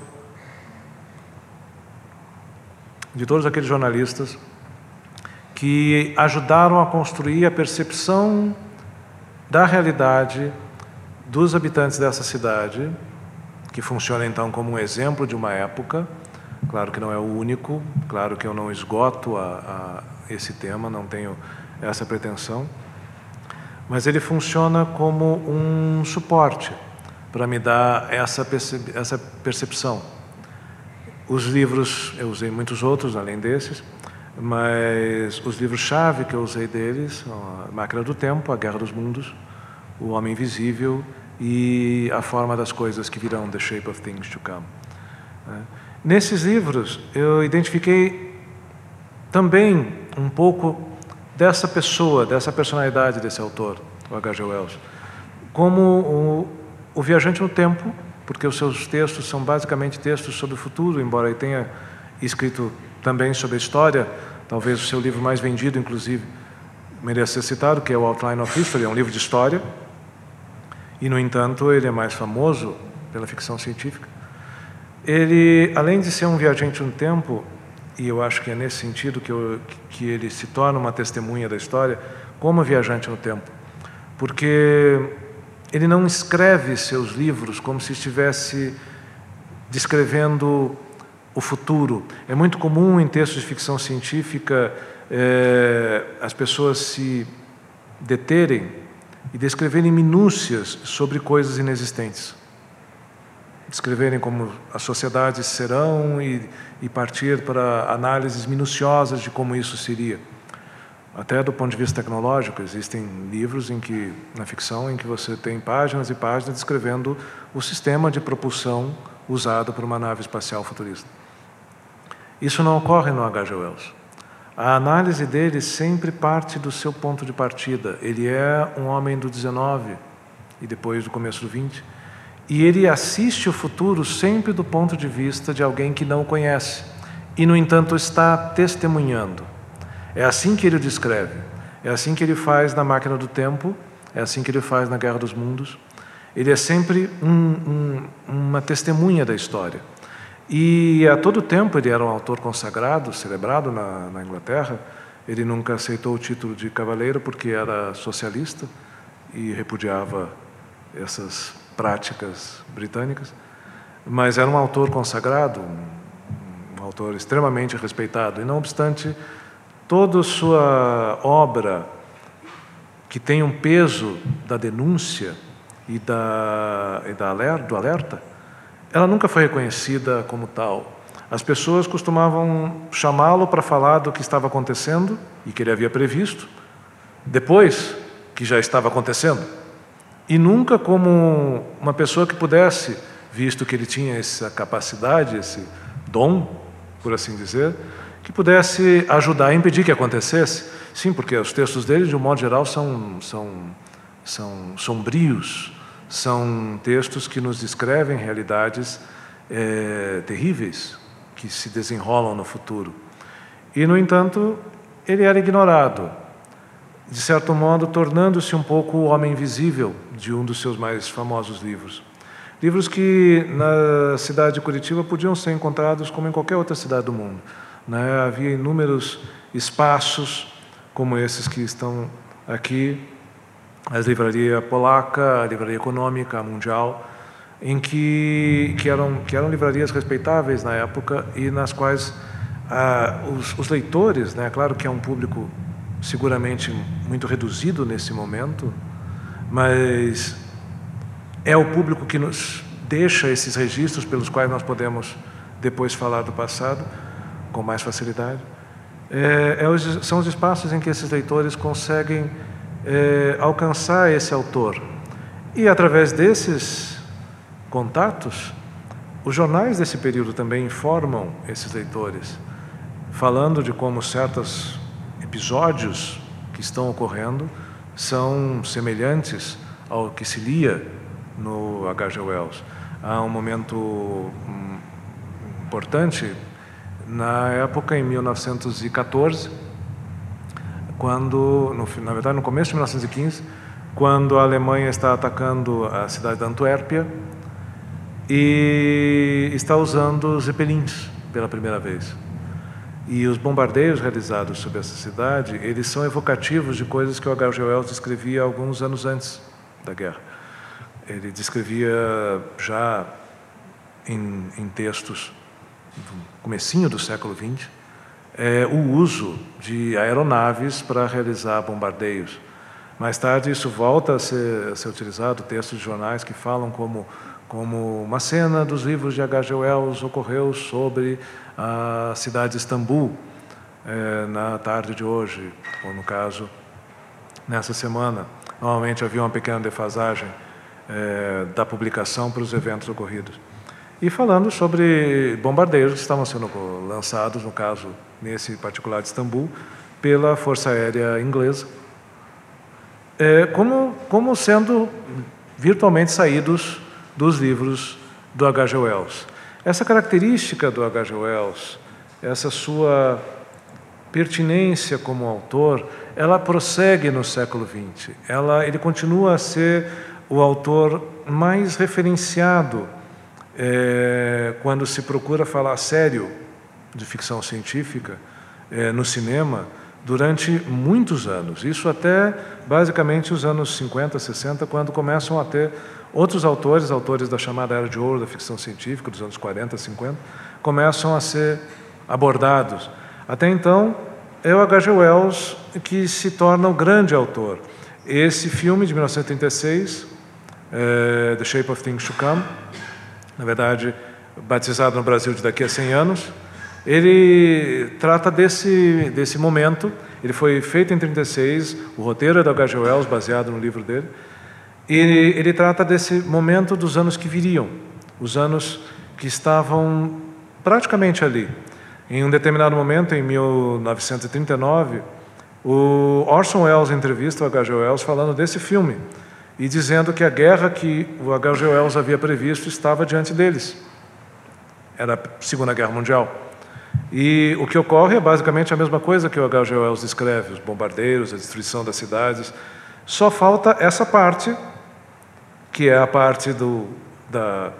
de todos aqueles jornalistas que ajudaram a construir a percepção da realidade dos habitantes dessa cidade, que funciona então como um exemplo de uma época. Claro que não é o único, claro que eu não esgoto a, a esse tema, não tenho essa pretensão, mas ele funciona como um suporte para me dar essa, percep essa percepção. Os livros, eu usei muitos outros além desses, mas os livros-chave que eu usei deles, A Máquina do Tempo, A Guerra dos Mundos, O Homem Invisível e A Forma das Coisas que Virão, The Shape of Things to Come. Nesses livros, eu identifiquei também um pouco dessa pessoa, dessa personalidade desse autor, o H G Wells, como o, o viajante no tempo, porque os seus textos são basicamente textos sobre o futuro, embora ele tenha escrito também sobre a história. Talvez o seu livro mais vendido, inclusive, mereça ser citado, que é o Outline of History, é um livro de história, e, no entanto, ele é mais famoso pela ficção científica. Ele, além de ser um viajante no tempo, e eu acho que é nesse sentido que, eu, que ele se torna uma testemunha da história, como viajante no tempo, porque ele não escreve seus livros como se estivesse descrevendo o futuro. É muito comum em textos de ficção científica é, as pessoas se deterem e descreverem minúcias sobre coisas inexistentes. Descreverem como as sociedades serão e, e partir para análises minuciosas de como isso seria. Até do ponto de vista tecnológico, existem livros em que, na ficção, em que você tem páginas e páginas descrevendo o sistema de propulsão usado por uma nave espacial futurista. Isso não ocorre no H G Wells. A análise dele sempre parte do seu ponto de partida. Ele é um homem do dezenove e depois do começo do vinte, e ele assiste o futuro sempre do ponto de vista de alguém que não o conhece e, no entanto, está testemunhando. É assim que ele o descreve, é assim que ele faz na Máquina do Tempo, é assim que ele faz na Guerra dos Mundos. Ele é sempre um, um, uma testemunha da história. E a todo tempo ele era um autor consagrado, celebrado na, na Inglaterra. Ele nunca aceitou o título de cavaleiro porque era socialista e repudiava essas práticas britânicas, mas era um autor consagrado, um, um autor extremamente respeitado. E, não obstante, toda a sua obra, que tem um peso da denúncia e, da, e da alerta, do alerta, ela nunca foi reconhecida como tal. As pessoas costumavam chamá-lo para falar do que estava acontecendo e que ele havia previsto, depois que já estava acontecendo, e nunca como uma pessoa que pudesse, visto que ele tinha essa capacidade, esse dom, por assim dizer, que pudesse ajudar a impedir que acontecesse. Sim, porque os textos dele, de um modo geral, são, são, são sombrios, são textos que nos descrevem realidades é, terríveis, que se desenrolam no futuro. E, no entanto, ele era ignorado, de certo modo, tornando-se um pouco o homem invisível de um dos seus mais famosos livros. Livros que, na cidade de Curitiba, podiam ser encontrados como em qualquer outra cidade do mundo. Né? Havia inúmeros espaços como esses que estão aqui, a livraria polaca, a livraria econômica, a mundial, em que, que, eram, que eram livrarias respeitáveis na época e nas quais ah, os, os leitores, né, claro que é um público seguramente muito reduzido nesse momento, mas é o público que nos deixa esses registros pelos quais nós podemos depois falar do passado com mais facilidade. É, é os, são os espaços em que esses leitores conseguem é, alcançar esse autor. E através desses contatos, os jornais desse período também informam esses leitores, falando de como certos episódios que estão ocorrendo são semelhantes ao que se lia no H G Wells. Há um momento hum, importante, na época, em mil novecentos e quatorze, quando, no, na verdade, no começo de mil novecentos e quinze, quando a Alemanha está atacando a cidade de Antuérpia e está usando zeppelins pela primeira vez. E os bombardeios realizados sobre essa cidade, eles são evocativos de coisas que o H G Wells descrevia alguns anos antes da guerra. Ele descrevia já em, em textos do comecinho do século vinte é, o uso de aeronaves para realizar bombardeios. Mais tarde isso volta a ser, a ser utilizado, textos de jornais que falam como, como uma cena dos livros de H G Wells ocorreu sobre a cidade de Istambul é, na tarde de hoje, ou no caso, nessa semana. Normalmente havia uma pequena defasagem é, da publicação para os eventos ocorridos. E falando sobre bombardeiros que estavam sendo lançados, no caso, nesse particular de Istambul, pela Força Aérea Inglesa, é, como, como sendo virtualmente saídos dos livros do H G Wells. Essa característica do H G Wells, essa sua pertinência como autor, ela prossegue no século vinte. Ela, ele continua a ser o autor mais referenciado é, quando se procura falar sério de ficção científica é, no cinema durante muitos anos. Isso até, basicamente, os anos cinquenta, sessenta, quando começam a ter outros autores, autores da chamada Era de Ouro da ficção científica, dos anos quarenta, cinquenta, começam a ser abordados. Até então, é o H G Wells que se torna o grande autor. Esse filme, de mil novecentos e trinta e seis, é, The Shape of Things to Come, na verdade, batizado no Brasil de Daqui a cem anos, ele trata desse, desse momento. Ele foi feito em trinta e seis, o roteiro é do H G Wells, baseado no livro dele, e ele trata desse momento dos anos que viriam, os anos que estavam praticamente ali. Em um determinado momento, em mil novecentos e trinta e nove, o Orson Welles entrevista o H G Wells falando desse filme e dizendo que a guerra que o H G Wells havia previsto estava diante deles. Era a Segunda Guerra Mundial. E o que ocorre é basicamente a mesma coisa que o H G Wells descreve, os bombardeiros, a destruição das cidades. Só falta essa parte, que é a parte do, da,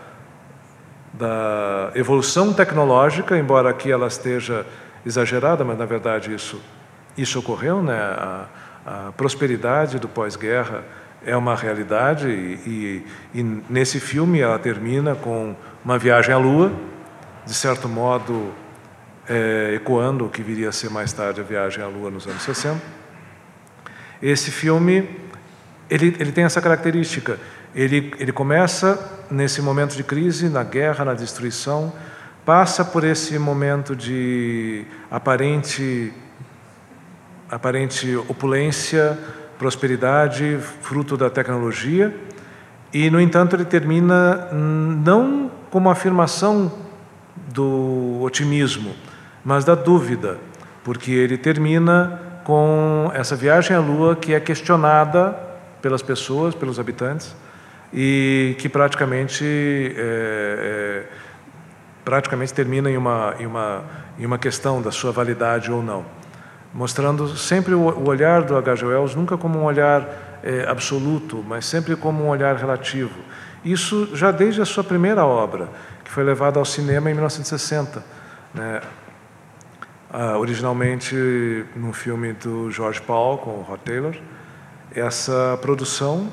da evolução tecnológica, embora aqui ela esteja exagerada, mas na verdade isso, isso ocorreu, né? A, a prosperidade do pós-guerra é uma realidade e, e, e nesse filme ela termina com uma viagem à Lua, de certo modo é, ecoando o que viria a ser mais tarde a viagem à Lua nos anos sessenta. Esse filme ele, ele tem essa característica. Ele, ele começa nesse momento de crise, na guerra, na destruição, passa por esse momento de aparente, aparente opulência, prosperidade, fruto da tecnologia, e, no entanto, ele termina não como afirmação do otimismo, mas da dúvida, porque ele termina com essa viagem à Lua que é questionada pelas pessoas, pelos habitantes, e que praticamente, é, é, praticamente termina em uma, em, uma, em uma questão da sua validade ou não, mostrando sempre o, o olhar do H G Wells nunca como um olhar é, absoluto, mas sempre como um olhar relativo. Isso já desde a sua primeira obra, que foi levada ao cinema em mil novecentos e sessenta, né? uh, originalmente num filme do George Pal com o Rod Taylor. Essa produção,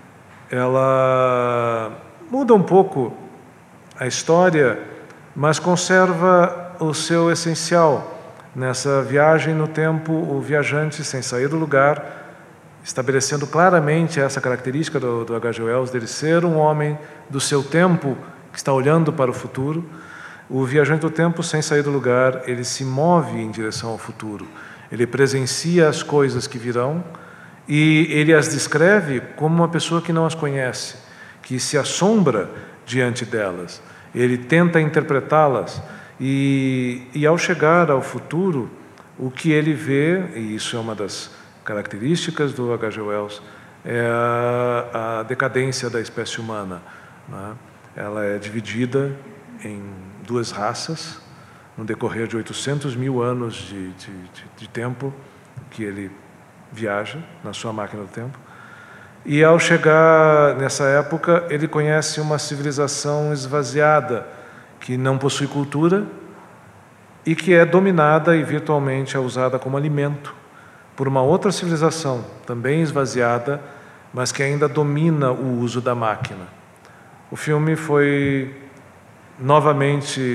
ela muda um pouco a história, mas conserva o seu essencial. Nessa viagem no tempo, o viajante, sem sair do lugar, estabelecendo claramente essa característica do, do H G Wells, dele ser um homem do seu tempo, que está olhando para o futuro. O viajante do tempo, sem sair do lugar, ele se move em direção ao futuro. Ele presencia as coisas que virão e ele as descreve como uma pessoa que não as conhece, que se assombra diante delas. Ele tenta interpretá-las e, e, ao chegar ao futuro, o que ele vê, e isso é uma das características do H G Wells, é a, a decadência da espécie humana, né? Ela é dividida em duas raças, no decorrer de oitocentos mil anos de, de, de, de tempo que ele viaja na sua máquina do tempo. E, ao chegar nessa época, ele conhece uma civilização esvaziada, que não possui cultura e que é dominada e virtualmente é usada como alimento por uma outra civilização, também esvaziada, mas que ainda domina o uso da máquina. O filme foi novamente,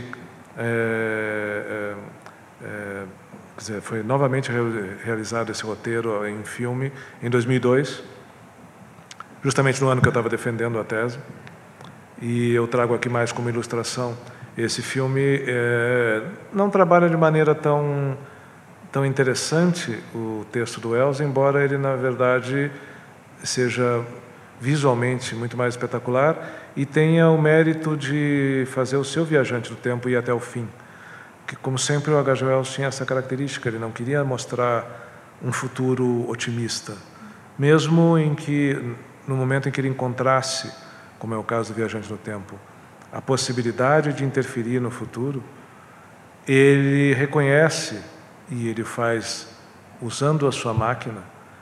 é, é, é, quer dizer, foi novamente realizado esse roteiro em filme em dois mil e dois, justamente no ano que eu estava defendendo a tese. E eu trago aqui mais como ilustração. Esse filme é, não trabalha de maneira tão, tão interessante o texto do Wells, embora ele, na verdade, seja visualmente muito mais espetacular e tenha o mérito de fazer o seu viajante do tempo ir até o fim. Que, como sempre, o H G Wells tinha essa característica, ele não queria mostrar um futuro otimista, mesmo em que, no momento em que ele encontrasse, como é o caso do viajante no tempo, a possibilidade de interferir no futuro, ele reconhece, e ele faz usando a sua máquina,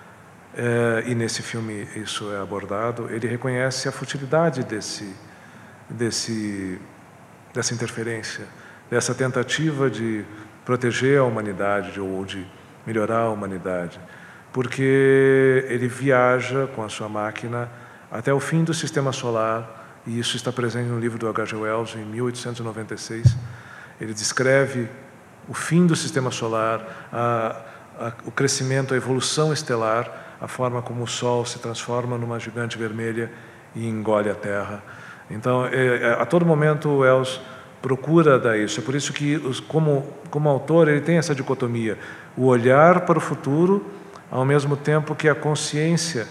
é, e nesse filme isso é abordado, ele reconhece a futilidade desse, desse, dessa interferência, dessa tentativa de proteger a humanidade ou de melhorar a humanidade, porque ele viaja com a sua máquina até o fim do Sistema Solar, e isso está presente no livro do H G Wells, em mil oitocentos e noventa e seis. Ele descreve o fim do Sistema Solar, a, a, o crescimento, a evolução estelar, a forma como o Sol se transforma numa gigante vermelha e engole a Terra. Então, é, a todo momento, o Wells procura dar isso. É por isso que, os, como, como autor, ele tem essa dicotomia, o olhar para o futuro, ao mesmo tempo que a consciência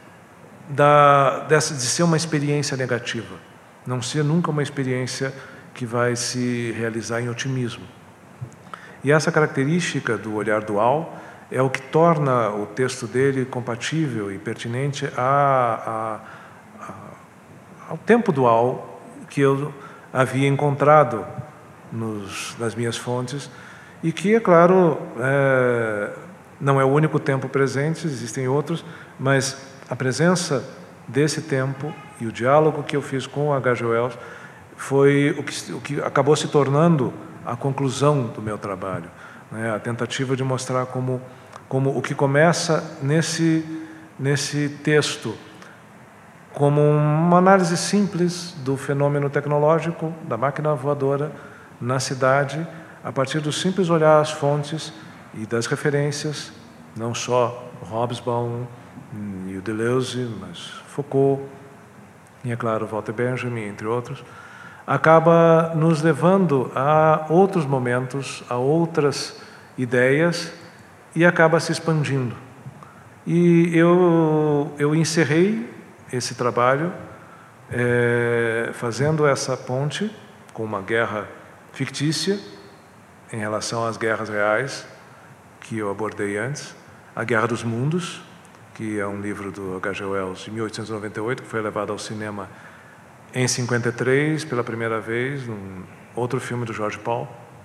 Da, dessa, de ser uma experiência negativa, não ser nunca uma experiência que vai se realizar em otimismo. E essa característica do olhar dual é o que torna o texto dele compatível e pertinente a, a, a, ao tempo dual que eu havia encontrado nos, nas minhas fontes e que, é claro, é, não é o único tempo presente, existem outros, mas a presença desse tempo e o diálogo que eu fiz com o H G Wells foi o que, o que acabou se tornando a conclusão do meu trabalho, né? A tentativa de mostrar como, como o que começa nesse, nesse texto como uma análise simples do fenômeno tecnológico da máquina voadora na cidade, a partir do simples olhar às fontes e das referências, não só Hobsbawm e o Deleuze, mas Foucault, e, é claro, Walter Benjamin, entre outros, acaba nos levando a outros momentos, a outras ideias, e acaba se expandindo. E eu, eu encerrei esse trabalho é, fazendo essa ponte com uma guerra fictícia em relação às guerras reais que eu abordei antes, a Guerra dos Mundos, que é um livro do H G Wells de mil oitocentos e noventa e oito, que foi levado ao cinema em cinquenta e três, pela primeira vez, num outro filme do George Pal.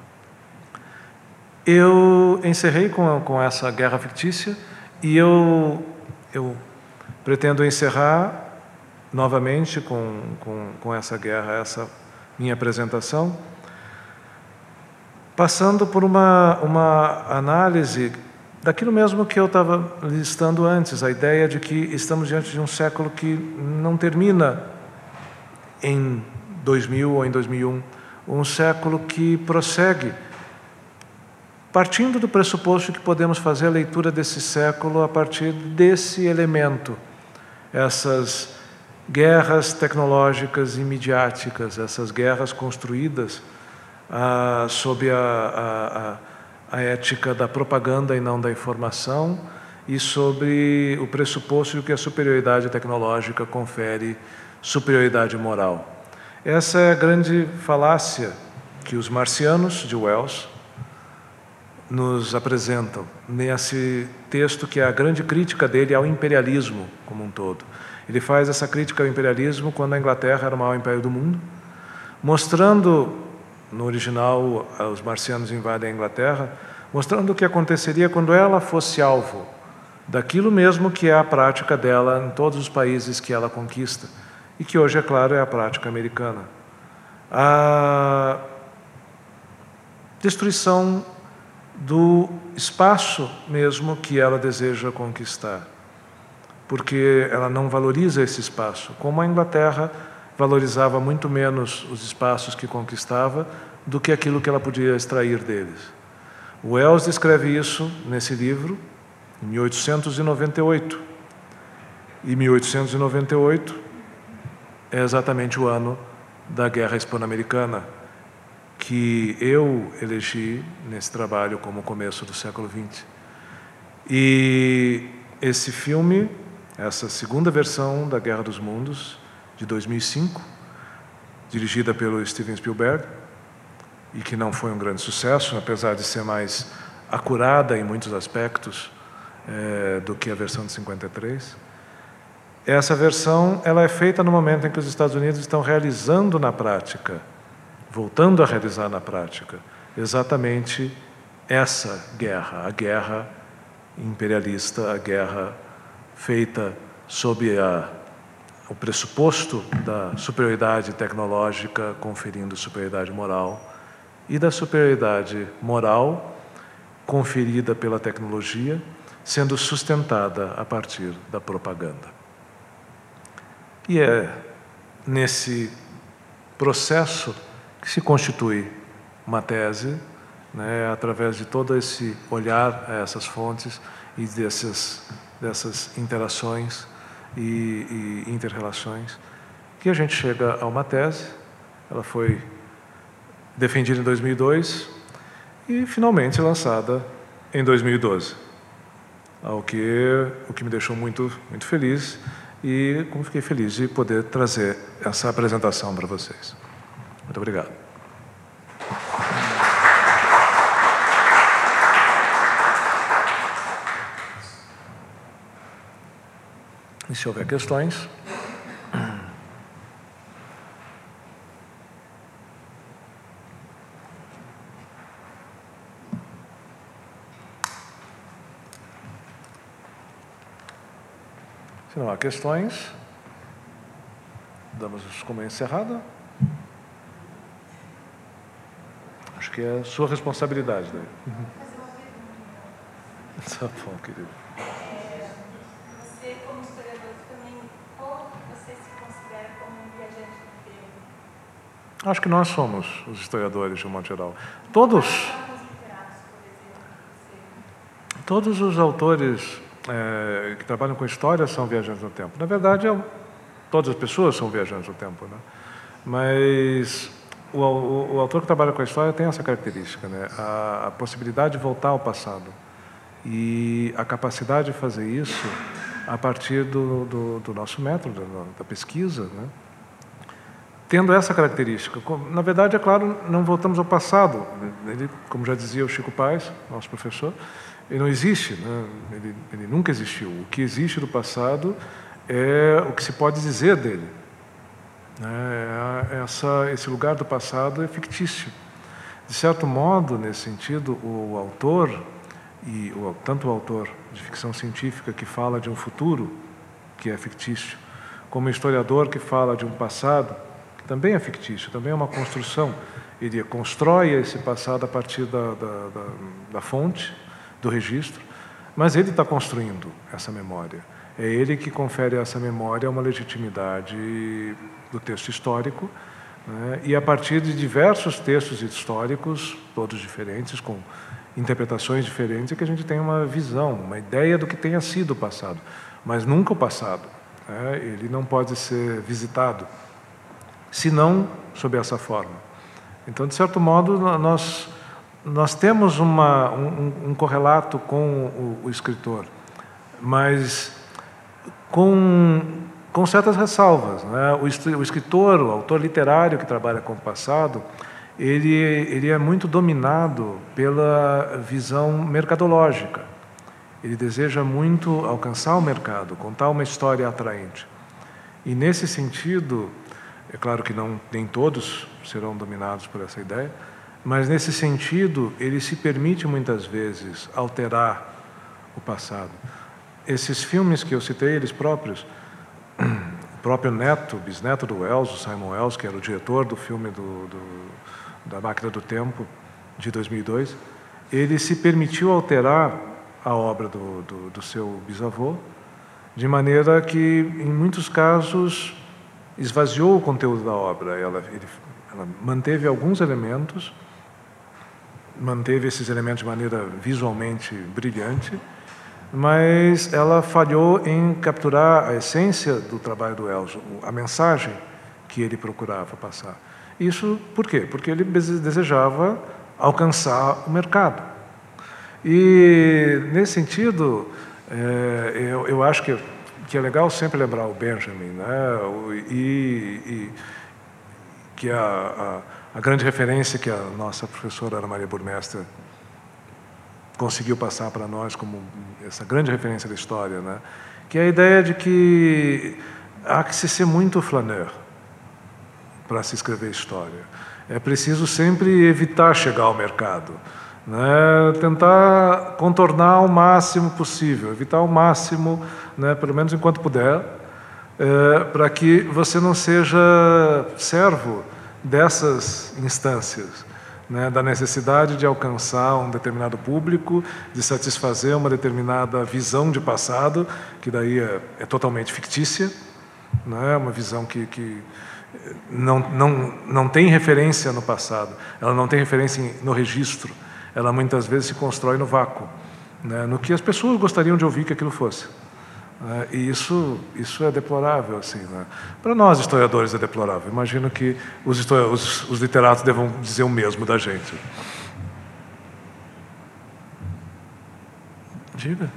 Eu encerrei com, com essa guerra fictícia e eu, eu pretendo encerrar novamente com, com, com essa guerra, essa minha apresentação, passando por uma, uma análise daquilo mesmo que eu estava listando antes, a ideia de que estamos diante de um século que não termina em dois mil ou em dois mil e um, um século que prossegue, partindo do pressuposto que podemos fazer a leitura desse século a partir desse elemento, essas guerras tecnológicas e midiáticas, essas guerras construídas ah, sob a, a, a ética da propaganda e não da informação, e sobre o pressuposto de que a superioridade tecnológica confere superioridade moral. Essa é a grande falácia que os marcianos de Wells nos apresentam nesse texto, que é a grande crítica dele ao imperialismo como um todo. Ele faz essa crítica ao imperialismo quando a Inglaterra era o maior império do mundo, mostrando, no original, os marcianos invadem a Inglaterra, mostrando o que aconteceria quando ela fosse alvo daquilo mesmo que é a prática dela em todos os países que ela conquista, e que hoje, é claro, é a prática americana. A destruição do espaço mesmo que ela deseja conquistar, porque ela não valoriza esse espaço, como a Inglaterra valorizava muito menos os espaços que conquistava do que aquilo que ela podia extrair deles. Wells descreve isso nesse livro, em mil oitocentos e noventa e oito. E mil oitocentos e noventa e oito é exatamente o ano da Guerra Hispano-Americana, que eu elegi nesse trabalho como o começo do século vinte. E esse filme, essa segunda versão da Guerra dos Mundos, de dois mil e cinco, dirigida pelo Steven Spielberg, e que não foi um grande sucesso, apesar de ser mais acurada em muitos aspectos é, do que a versão de cinquenta e três. Essa versão ela é feita no momento em que os Estados Unidos estão realizando na prática, voltando a realizar na prática, exatamente essa guerra, a guerra imperialista, a guerra feita sob a, o pressuposto da superioridade tecnológica conferindo superioridade moral e da superioridade moral conferida pela tecnologia sendo sustentada a partir da propaganda. E é nesse processo que se constitui uma tese, né, através de todo esse olhar a essas fontes e dessas, dessas interações e, e inter-relações, que a gente chega a uma tese. Ela foi defendida em dois mil e dois e finalmente lançada em dois mil e doze, ao que, o que me deixou muito, muito feliz, e como fiquei feliz de poder trazer essa apresentação para vocês. Muito obrigado. E se houver questões... Se não há questões, damos como encerrada. Acho que é a sua responsabilidade, né? Uhum. Tá bom, querido. É, você, como historiador, também, ou você se considera como um viajante do tempo? Acho que nós somos os historiadores, de um modo geral. Todos, todos os autores É, que trabalham com história são viajantes no tempo. Na verdade, é, todas as pessoas são viajantes no tempo, né? Mas o, o, o autor que trabalha com a história tem essa característica, né? A, a possibilidade de voltar ao passado e a capacidade de fazer isso a partir do, do, do nosso método, da, da pesquisa, né? Tendo essa característica. Na verdade, é claro, não voltamos ao passado. Ele, como já dizia o Chico Paes, nosso professor, ele não existe, né? ele, ele nunca existiu. O que existe do passado é o que se pode dizer dele. É, essa, esse lugar do passado é fictício. De certo modo, nesse sentido, o autor, e o, tanto o autor de ficção científica que fala de um futuro que é fictício, como o historiador que fala de um passado que também é fictício, também é uma construção. Ele constrói esse passado a partir da, da, da, da fonte, do registro, mas ele está construindo essa memória. É ele que confere a essa memória uma legitimidade do texto histórico, né? E a partir de diversos textos históricos, todos diferentes, com interpretações diferentes, é que a gente tem uma visão, uma ideia do que tenha sido o passado, mas nunca o passado, né? Ele não pode ser visitado, senão sob essa forma. Então, de certo modo, nós, nós temos uma, um, um correlato com o, o escritor, mas com, com certas ressalvas, né? O, o escritor, o autor literário que trabalha com o passado, ele, ele é muito dominado pela visão mercadológica. Ele deseja muito alcançar o mercado, contar uma história atraente. E, nesse sentido, é claro que não, nem todos serão dominados por essa ideia, mas, nesse sentido, ele se permite, muitas vezes, alterar o passado. Esses filmes que eu citei, eles próprios, o próprio neto, bisneto do Wells, o Simon Wells, que era o diretor do filme do, do, da Máquina do Tempo, de dois mil e dois, ele se permitiu alterar a obra do, do, do seu bisavô, de maneira que, em muitos casos, esvaziou o conteúdo da obra. Ela, ele, ela manteve alguns elementos, manteve esses elementos de maneira visualmente brilhante, mas ela falhou em capturar a essência do trabalho do Wells, a mensagem que ele procurava passar. Isso por quê? Porque ele desejava alcançar o mercado. E, nesse sentido, é, eu, eu acho que, que é legal sempre lembrar o Benjamin, né? e, e que a, a, a grande referência que a nossa professora Ana Maria Burmester conseguiu passar para nós como essa grande referência da história, né? Que é a ideia de que há que se ser muito flaneur para se escrever história. É preciso sempre evitar chegar ao mercado, né? Tentar contornar ao máximo possível, evitar ao máximo, né, pelo menos enquanto puder, é, para que você não seja servo dessas instâncias, né, da necessidade de alcançar um determinado público, de satisfazer uma determinada visão de passado, que daí é, é totalmente fictícia, né, uma visão que, que não, não, não tem referência no passado, ela não tem referência no registro, ela muitas vezes se constrói no vácuo, né, no que as pessoas gostariam de ouvir que aquilo fosse. Uh, e isso, isso é deplorável, assim, né? Para nós, historiadores, é deplorável. Imagino que os, os, os literatos devam dizer o mesmo da gente. Diga.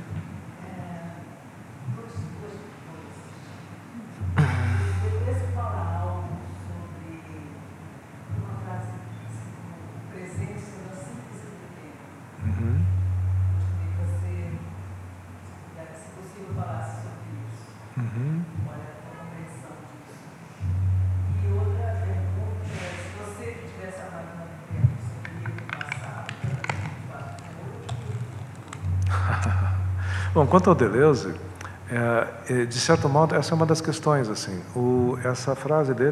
Bom, quanto ao Deleuze, é, de certo modo, essa é uma das questões, assim, o, essa frase dele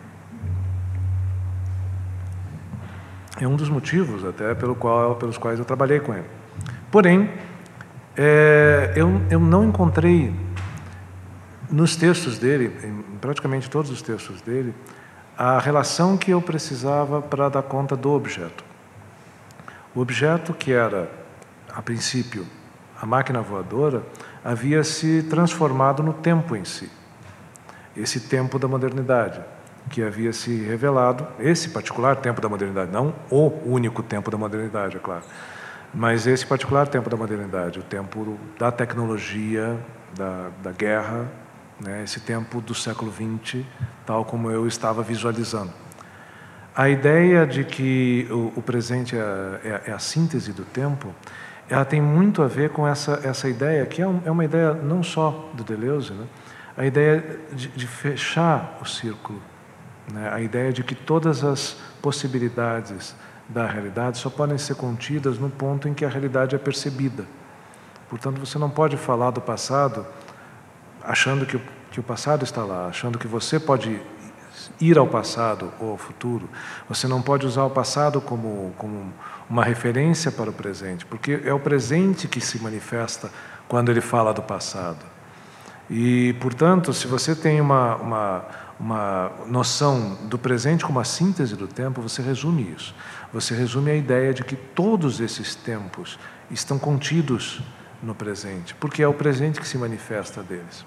é um dos motivos, até, pelo qual, pelos quais eu trabalhei com ele. Porém, é, eu, eu não encontrei nos textos dele, em praticamente todos os textos dele, a relação que eu precisava para dar conta do objeto. O objeto que era, a princípio, a máquina voadora, havia se transformado no tempo em si. Esse tempo da modernidade, que havia se revelado, esse particular tempo da modernidade, não o único tempo da modernidade, é claro, mas esse particular tempo da modernidade, o tempo da tecnologia, da, da guerra, né, esse tempo do século vinte, tal como eu estava visualizando. A ideia de que o, o presente é, é, é a síntese do tempo, ela tem muito a ver com essa, essa ideia, que é, um, é uma ideia não só do Deleuze, né? A ideia de, de fechar o círculo, né? A ideia de que todas as possibilidades da realidade só podem ser contidas no ponto em que a realidade é percebida. Portanto, você não pode falar do passado achando que o, que o passado está lá, achando que você pode ir ao passado ou ao futuro. Você não pode usar o passado como, como uma referência para o presente, porque é o presente que se manifesta quando ele fala do passado. E, portanto, se você tem uma, uma, uma noção do presente como a síntese do tempo, você resume isso. Você resume a ideia de que todos esses tempos estão contidos no presente, porque é o presente que se manifesta deles.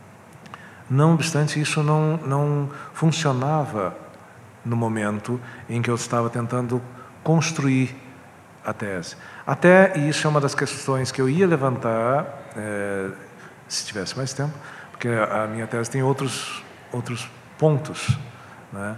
Não obstante, isso não, não funcionava no momento em que eu estava tentando construir a tese. Até, e isso é uma das questões que eu ia levantar, é, se tivesse mais tempo, porque a minha tese tem outros, outros pontos, né?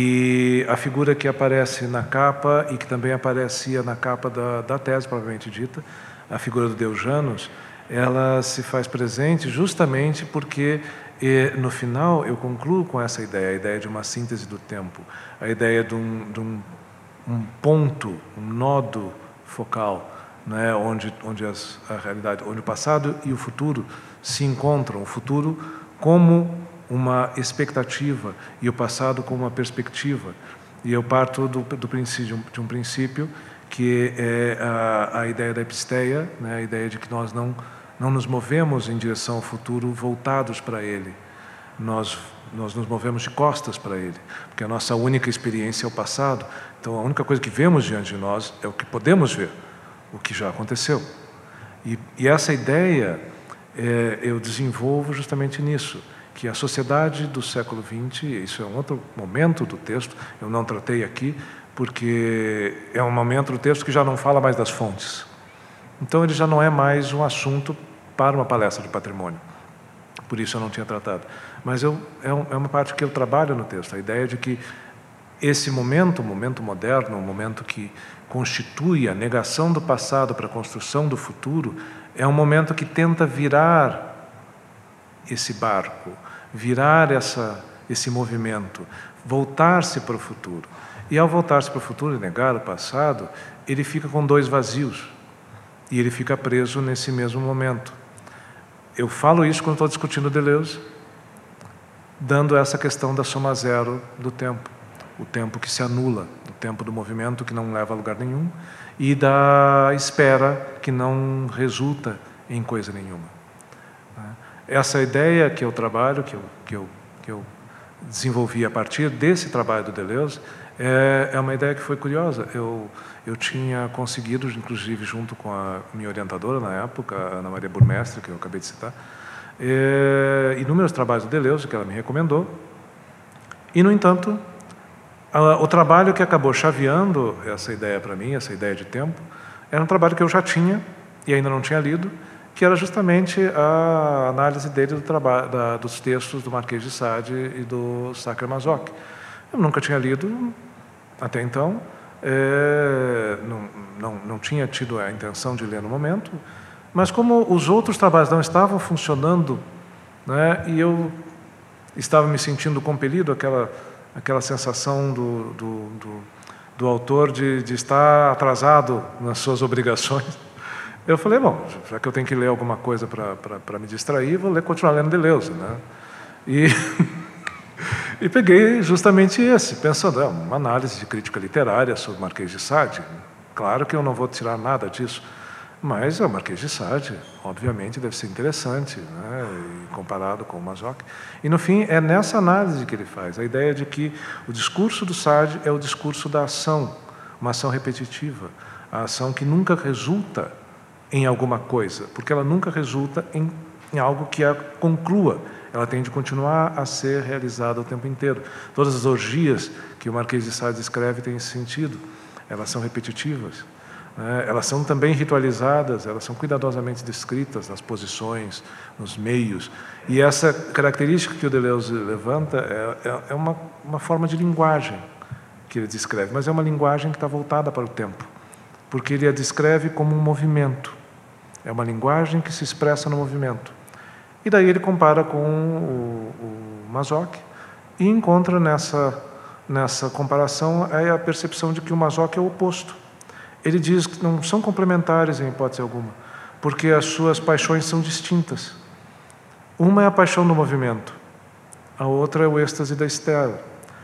E a figura que aparece na capa, e que também aparecia na capa da, da tese, propriamente dita, a figura do Deus Janus, ela se faz presente justamente porque, e, no final, eu concluo com essa ideia, a ideia de uma síntese do tempo, a ideia de um, de um, um ponto, um nodo focal, né, onde, onde as, a realidade, onde o passado e o futuro se encontram, o futuro como uma expectativa e o passado como uma perspectiva. E eu parto do, do princípio, de um princípio que é a, a ideia da episteia, né, a ideia de que nós não, não nos movemos em direção ao futuro voltados para ele. Nós, nós nos movemos de costas para ele, porque a nossa única experiência é o passado. Então, a única coisa que vemos diante de nós é o que podemos ver, o que já aconteceu. E, e essa ideia é, eu desenvolvo justamente nisso, que a sociedade do século vinte, isso é um outro momento do texto, eu não tratei aqui, porque é um momento do texto que já não fala mais das fontes. Então, ele já não é mais um assunto para uma palestra de patrimônio. Por isso eu não tinha tratado. Mas eu, é, um, é uma parte que eu trabalho no texto, a ideia de que esse momento, o momento moderno, o momento que constitui a negação do passado para a construção do futuro, é um momento que tenta virar esse barco, virar essa, esse movimento, voltar-se para o futuro. E ao voltar-se para o futuro e negar o passado, ele fica com dois vazios. E ele fica preso nesse mesmo momento. Eu falo isso quando estou discutindo Deleuze, dando essa questão da soma zero do tempo. O tempo que se anula, o tempo do movimento que não leva a lugar nenhum, e da espera que não resulta em coisa nenhuma. Essa ideia que eu trabalho, que eu, que eu, que eu desenvolvi a partir desse trabalho do Deleuze, é, é uma ideia que foi curiosa. Eu, eu tinha conseguido, inclusive junto com a minha orientadora na época, a Ana Maria Burmestre, que eu acabei de citar, é, inúmeros trabalhos do Deleuze que ela me recomendou. E, no entanto, a, o trabalho que acabou chaveando essa ideia para mim, essa ideia de tempo, era um trabalho que eu já tinha e ainda não tinha lido, que era justamente a análise dele do trabalho, da, dos textos do Marquês de Sade e do Sacher-Masoch. Eu nunca tinha lido até então, é, não, não, não tinha tido a intenção de ler no momento, mas como os outros trabalhos não estavam funcionando, né, e eu estava me sentindo compelido, aquela, aquela sensação do, do, do, do autor de, de estar atrasado nas suas obrigações, eu falei, bom, já que eu tenho que ler alguma coisa para me distrair, vou ler, continuar lendo Deleuze, né? E, e peguei justamente esse, pensando, é uma análise de crítica literária sobre Marquês de Sade. Claro que eu não vou tirar nada disso, mas o Marquês de Sade, obviamente, deve ser interessante, né? E comparado com o Masoch. E, no fim, é nessa análise que ele faz, a ideia de que o discurso do Sade é o discurso da ação, uma ação repetitiva, a ação que nunca resulta em alguma coisa, porque ela nunca resulta em, em algo que a conclua. Ela tem de continuar a ser realizada o tempo inteiro. Todas as orgias que o Marquês de Sade escreve têm esse sentido. Elas são repetitivas, né? Elas são também ritualizadas, elas são cuidadosamente descritas nas posições, nos meios. E essa característica que o Deleuze levanta é, é, é uma, uma forma de linguagem que ele descreve, mas é uma linguagem que está voltada para o tempo, porque ele a descreve como um movimento. É uma linguagem que se expressa no movimento. E daí ele compara com o, o Masoch e encontra nessa, nessa comparação a percepção de que o Masoch é o oposto. Ele diz que não são complementares em hipótese alguma, porque as suas paixões são distintas. Uma é a paixão do movimento, a outra é o êxtase da espera.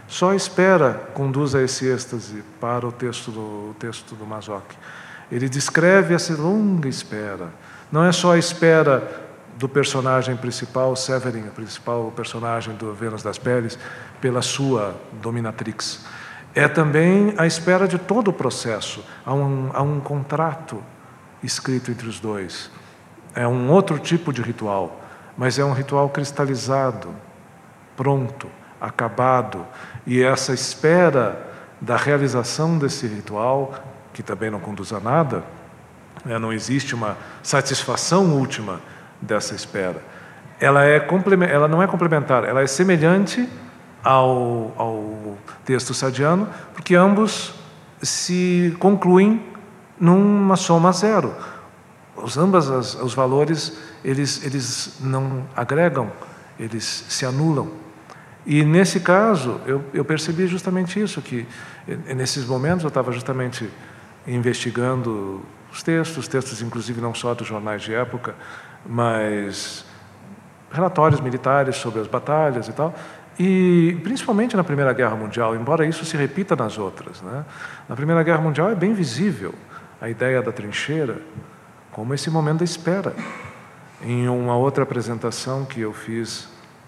Só a espera conduz a esse êxtase para o texto do, o texto do Mazzoc. Ele descreve essa longa espera. Não é só a espera do personagem principal, Severin, o principal personagem do Vênus das Peles, pela sua dominatrix. É também a espera de todo o processo. Há um, há um contrato escrito entre os dois. É um outro tipo de ritual, mas é um ritual cristalizado, pronto, acabado. E essa espera da realização desse ritual, que também não conduz a nada, né, não existe uma satisfação última dessa espera. Ela, é, ela não é complementar, ela é semelhante ao, ao texto sadiano, porque ambos se concluem numa soma zero. Os, ambas as, os valores, eles, eles não agregam, eles se anulam. E, nesse caso, eu, eu percebi justamente isso, que nesses momentos eu estava justamente investigando os textos, os textos inclusive não só dos jornais de época, mas relatórios militares sobre as batalhas e tal, e principalmente na Primeira Guerra Mundial, embora isso se repita nas outras, né? Na Primeira Guerra Mundial é bem visível a ideia da trincheira como esse momento da espera. Em uma outra apresentação que eu fiz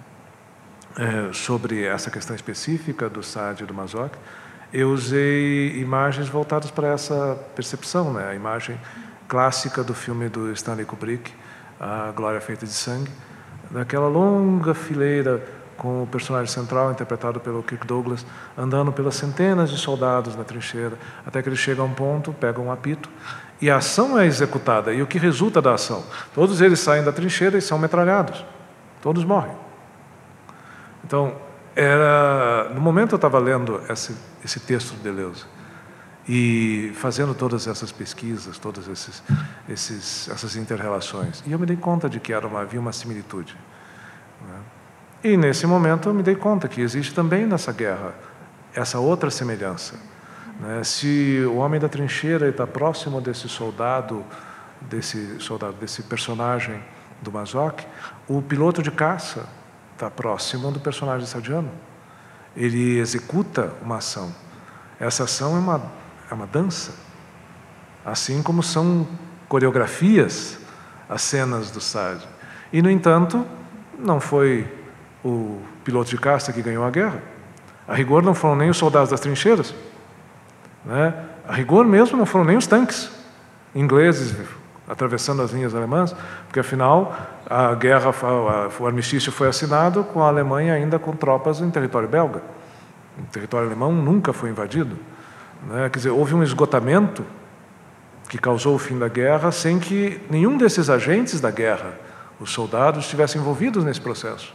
é, sobre essa questão específica do Sade e do Mazzoc, eu usei imagens voltadas para essa percepção, né? A imagem clássica do filme do Stanley Kubrick, A Glória Feita de Sangue, daquela longa fileira com o personagem central, interpretado pelo Kirk Douglas, andando pelas centenas de soldados na trincheira, até que ele chega a um ponto, pega um apito, e a ação é executada. E o que resulta da ação? Todos eles saem da trincheira e são metralhados. Todos morrem. Então, era, no momento eu estava lendo esse, esse texto de Deleuze, e fazendo todas essas pesquisas, todas esses, esses, essas inter-relações, e eu me dei conta de que era uma, havia uma similitude, né? E, nesse momento, eu me dei conta que existe também nessa guerra essa outra semelhança, né? Se o homem da trincheira está próximo desse soldado, desse soldado, desse personagem do Mazzoc, o piloto de caça está próximo do personagem sadiano. Ele executa uma ação. Essa ação é uma, é uma dança, assim como são coreografias as cenas do Sade. E, no entanto, não foi o piloto de caça que ganhou a guerra. A rigor não foram nem os soldados das trincheiras, né? A rigor mesmo não foram nem os tanques ingleses atravessando as linhas alemãs, porque afinal a guerra, o armistício foi assinado com a Alemanha ainda com tropas em território belga. O território alemão nunca foi invadido, né? Quer dizer, houve um esgotamento que causou o fim da guerra sem que nenhum desses agentes da guerra, os soldados, estivessem envolvidos nesse processo.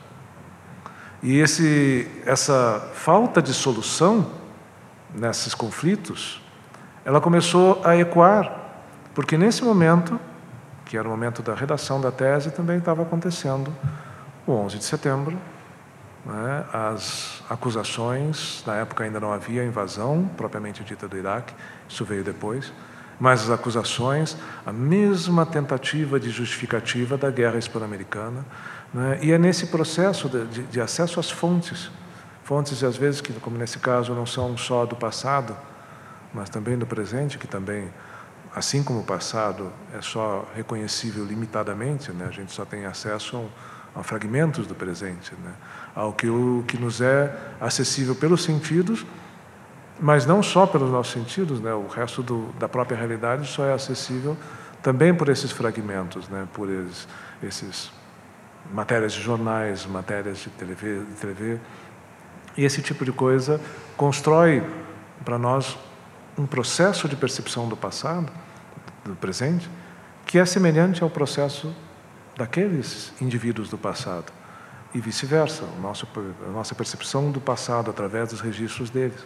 E esse, essa falta de solução nesses conflitos, ela começou a ecoar, porque nesse momento, que era o momento da redação da tese, também estava acontecendo o onze de setembro, né? As acusações, na época ainda não havia invasão propriamente dita do Iraque, isso veio depois, mas as acusações, a mesma tentativa de justificativa da guerra hispano-americana, né? E é nesse processo de, de, de acesso às fontes, fontes às vezes que, como nesse caso, não são só do passado, mas também do presente, que também, assim como o passado é só reconhecível limitadamente, né? A gente só tem acesso a, a fragmentos do presente, né? Ao que, o, que nos é acessível pelos sentidos, mas não só pelos nossos sentidos, né? O resto do, da própria realidade só é acessível também por esses fragmentos, né? Por esses, esses matérias de jornais, matérias de T V, de T V. E esse tipo de coisa constrói para nós um processo de percepção do passado, do presente, que é semelhante ao processo daqueles indivíduos do passado. E vice-versa, a nossa percepção do passado através dos registros deles.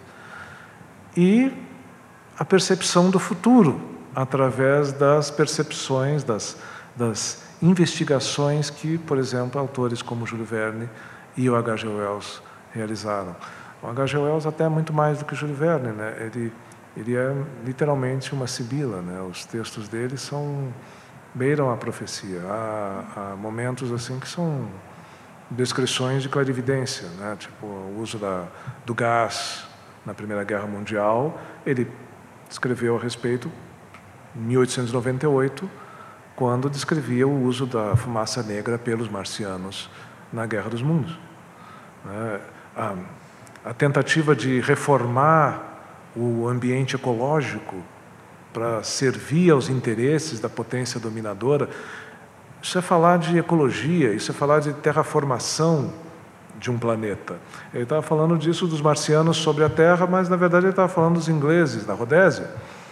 E a percepção do futuro, através das percepções, das, das investigações que, por exemplo, autores como Júlio Verne e o H G Wells realizaram. O H G Wells até é muito mais do que Júlio Verne, né? Ele, ele é literalmente uma sibila, né? Os textos dele são, beiram a profecia. Há, há momentos assim que são descrições de clarividência, né? Tipo o uso da, do gás na Primeira Guerra Mundial. Ele escreveu a respeito em mil oitocentos e noventa e oito, quando descrevia o uso da fumaça negra pelos marcianos na Guerra dos Mundos. A, a tentativa de reformar o ambiente ecológico para servir aos interesses da potência dominadora, isso é falar de ecologia, isso é falar de terraformação de um planeta. Ele estava falando disso dos marcianos sobre a Terra, mas, na verdade, ele estava falando dos ingleses, da Rodésia,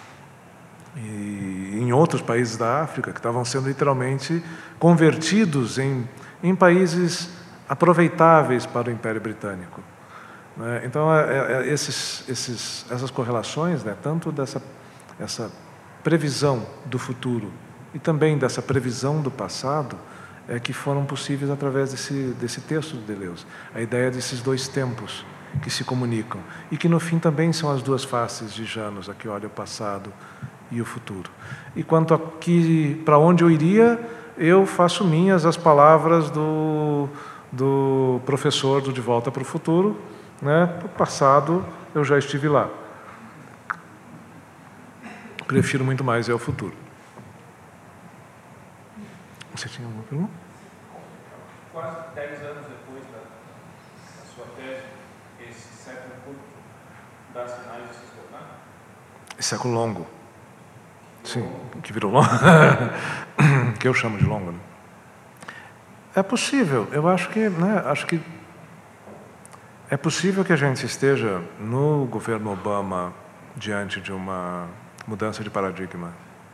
e em outros países da África, que estavam sendo literalmente convertidos em, em países aproveitáveis para o Império Britânico. Então, é, é, esses, esses, essas correlações, né, tanto dessa essa previsão do futuro e também dessa previsão do passado, é que foram possíveis através desse, desse texto de Deleuze. A ideia desses dois tempos que se comunicam e que, no fim, também são as duas faces de Janus, a que olha o passado e o futuro. E quanto a que, para onde eu iria, eu faço minhas as palavras do, do professor do De Volta para o Futuro, né? O passado, eu já estive lá. Prefiro muito mais é o futuro. Você tinha alguma pergunta? Quase dez anos depois da, da sua tese, esse século curto dá sinais de se esgotar? Esse século longo. Sim, que virou longo. Que eu chamo de longo. Né? É possível. Eu acho que, né, acho que é possível que a gente esteja no governo Obama diante de uma mudança de paradigma.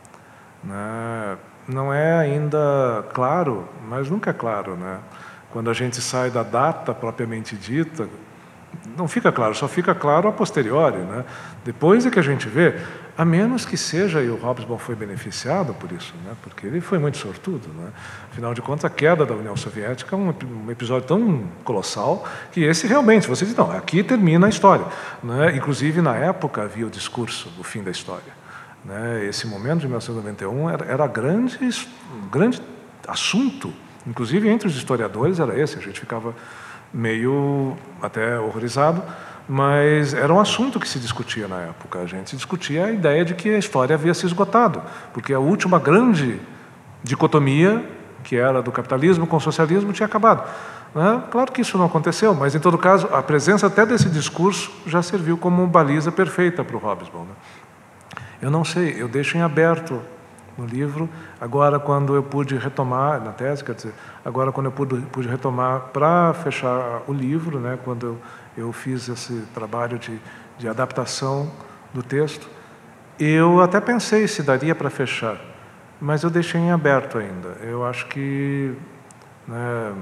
Né? Não é ainda claro, mas nunca é claro, né? Quando a gente sai da data propriamente dita, não fica claro, só fica claro a posteriori, né? Depois é que a gente vê, a menos que seja, e o Hobsbawm foi beneficiado por isso, né? Porque ele foi muito sortudo, né? Afinal de contas, a queda da União Soviética é um, um episódio tão colossal que esse realmente, você diz, não, aqui termina a história, né? Inclusive, na época, havia o discurso do fim da história. Né? Esse momento de mil novecentos e noventa e um era, era grande, um grande assunto, inclusive entre os historiadores era esse, a gente ficava meio até horrorizado, mas era um assunto que se discutia na época. A gente discutia a ideia de que a história havia se esgotado, porque a última grande dicotomia, que era do capitalismo com o socialismo, tinha acabado. Né? Claro que isso não aconteceu, mas, em todo caso, a presença até desse discurso já serviu como baliza perfeita para o Hobsbawm. Né? Eu não sei, eu deixo em aberto no livro. Agora, quando eu pude retomar, na tese, quer dizer, agora quando eu pude, pude retomar para fechar o livro, né, quando eu, eu fiz esse trabalho de, de adaptação do texto, eu até pensei se daria para fechar, mas eu deixei em aberto ainda. Eu acho que, né,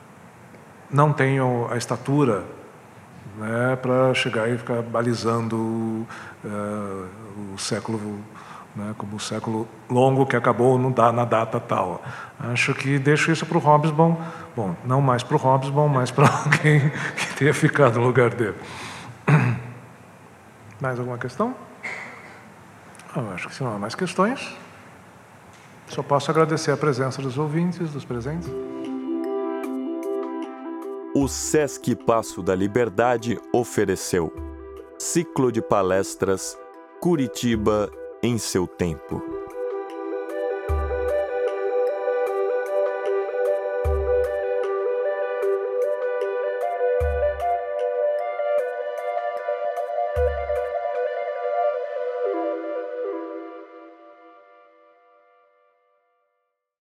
não tenho a estatura, né, para chegar e ficar balizando uh, o século, né, como o século longo que acabou no, na data tal. Acho que deixo isso para o Hobsbawm, bom, não mais para o Hobsbawm, mas para alguém que tenha ficado no lugar dele. Mais alguma questão? Eu acho que se não há mais questões, só posso agradecer a presença dos ouvintes, dos presentes. O Sesc Paço da Liberdade ofereceu ciclo de palestras Curitiba em seu tempo.